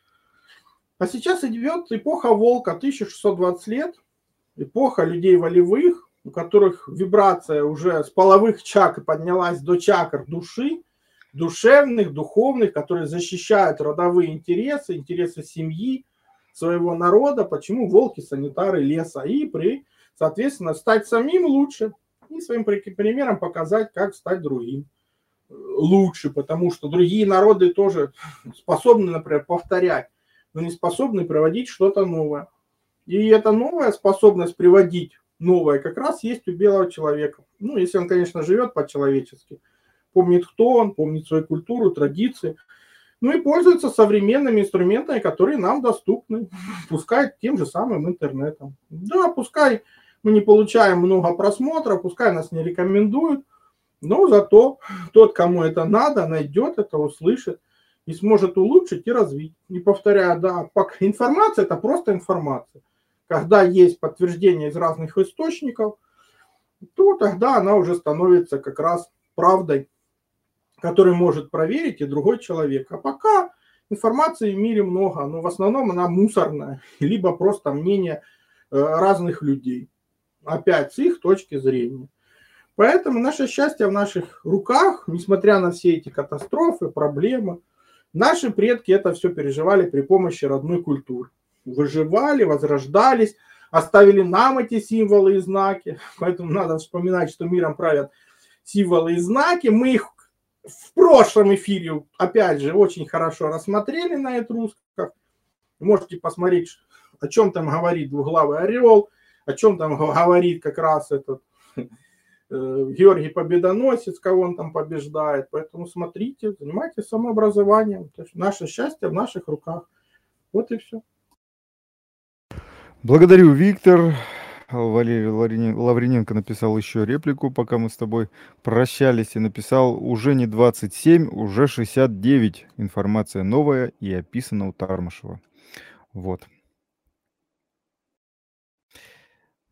А сейчас идет эпоха Волка, тысяча шестьсот двадцать лет. Эпоха людей волевых, у которых вибрация уже с половых чакр поднялась до чакр души, душевных, духовных, которые защищают родовые интересы, интересы семьи, своего народа. Почему волки, санитары леса? И, при, соответственно, стать самим лучше и своим примером показать, как стать другим лучше, потому что другие народы тоже способны, например, повторять, но не способны приводить что-то новое. И эта новая способность приводить новое как раз есть у белого человека. Ну, если он, конечно, живет по-человечески, помнит, кто он, помнит свою культуру, традиции, ну и пользуется современными инструментами, которые нам доступны, пускай тем же самым интернетом. Да, пускай мы не получаем много просмотров, пускай нас не рекомендуют, но зато тот, кому это надо, найдет это, услышит и сможет улучшить и развить. И повторяю, да, информация – это просто информация. Когда есть подтверждение из разных источников, то тогда она уже становится как раз правдой, которую может проверить и другой человек. А пока информации в мире много, но в основном она мусорная, либо просто мнение разных людей. Опять с их точки зрения. Поэтому наше счастье в наших руках, несмотря на все эти катастрофы, проблемы. Наши предки это все переживали при помощи родной культуры. Выживали, возрождались, оставили нам эти символы и знаки. Поэтому надо вспоминать, что миром правят символы и знаки. Мы их в прошлом эфире, опять же, очень хорошо рассмотрели на этрусках. Можете посмотреть, о чем там говорит двуглавый орел, о чем там говорит как раз этот Георгий Победоносец, кого он там побеждает. Поэтому смотрите, занимайтесь самообразованием. Наше счастье в наших руках. Вот и все. Благодарю, Виктор. Валерий Лавриненко написал еще реплику, пока мы с тобой прощались, и написал: уже не двадцать семь, уже шестьдесят девять. Информация новая и описана у Тармашева. Вот.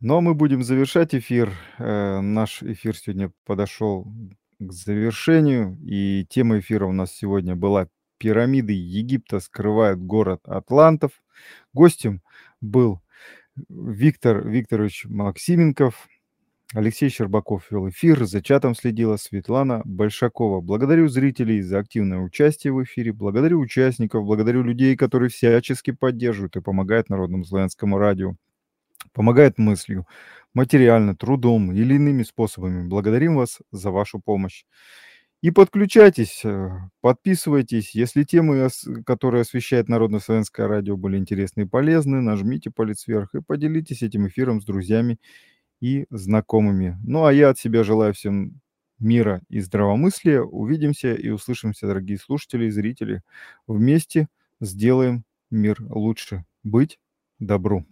Но мы будем завершать эфир. Э, Наш эфир сегодня подошел к завершению, и тема эфира у нас сегодня была «Пирамиды Египта скрывают город Атлантов». Гостем был Виктор Викторович Максименков. Алексей Щербаков вел эфир, за чатом следила Светлана Большакова. Благодарю зрителей за активное участие в эфире, благодарю участников, благодарю людей, которые всячески поддерживают и помогают Народному славянскому радио, помогают мыслью, материально, трудом или иными способами. Благодарим вас за вашу помощь. И подключайтесь, э, подписывайтесь. Если темы, ос- которые освещает Народно-славянское радио, были интересны и полезны, нажмите палец вверх и поделитесь этим эфиром с друзьями и знакомыми. Ну, а я от себя желаю всем мира и здравомыслия. Увидимся и услышимся, дорогие слушатели и зрители. Вместе сделаем мир лучше. Быть добру.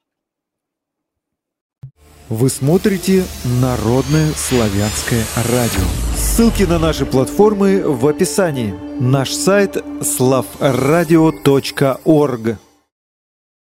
Вы смотрите Народное славянское радио. Ссылки на наши платформы в описании. Наш сайт славрадио точка орг.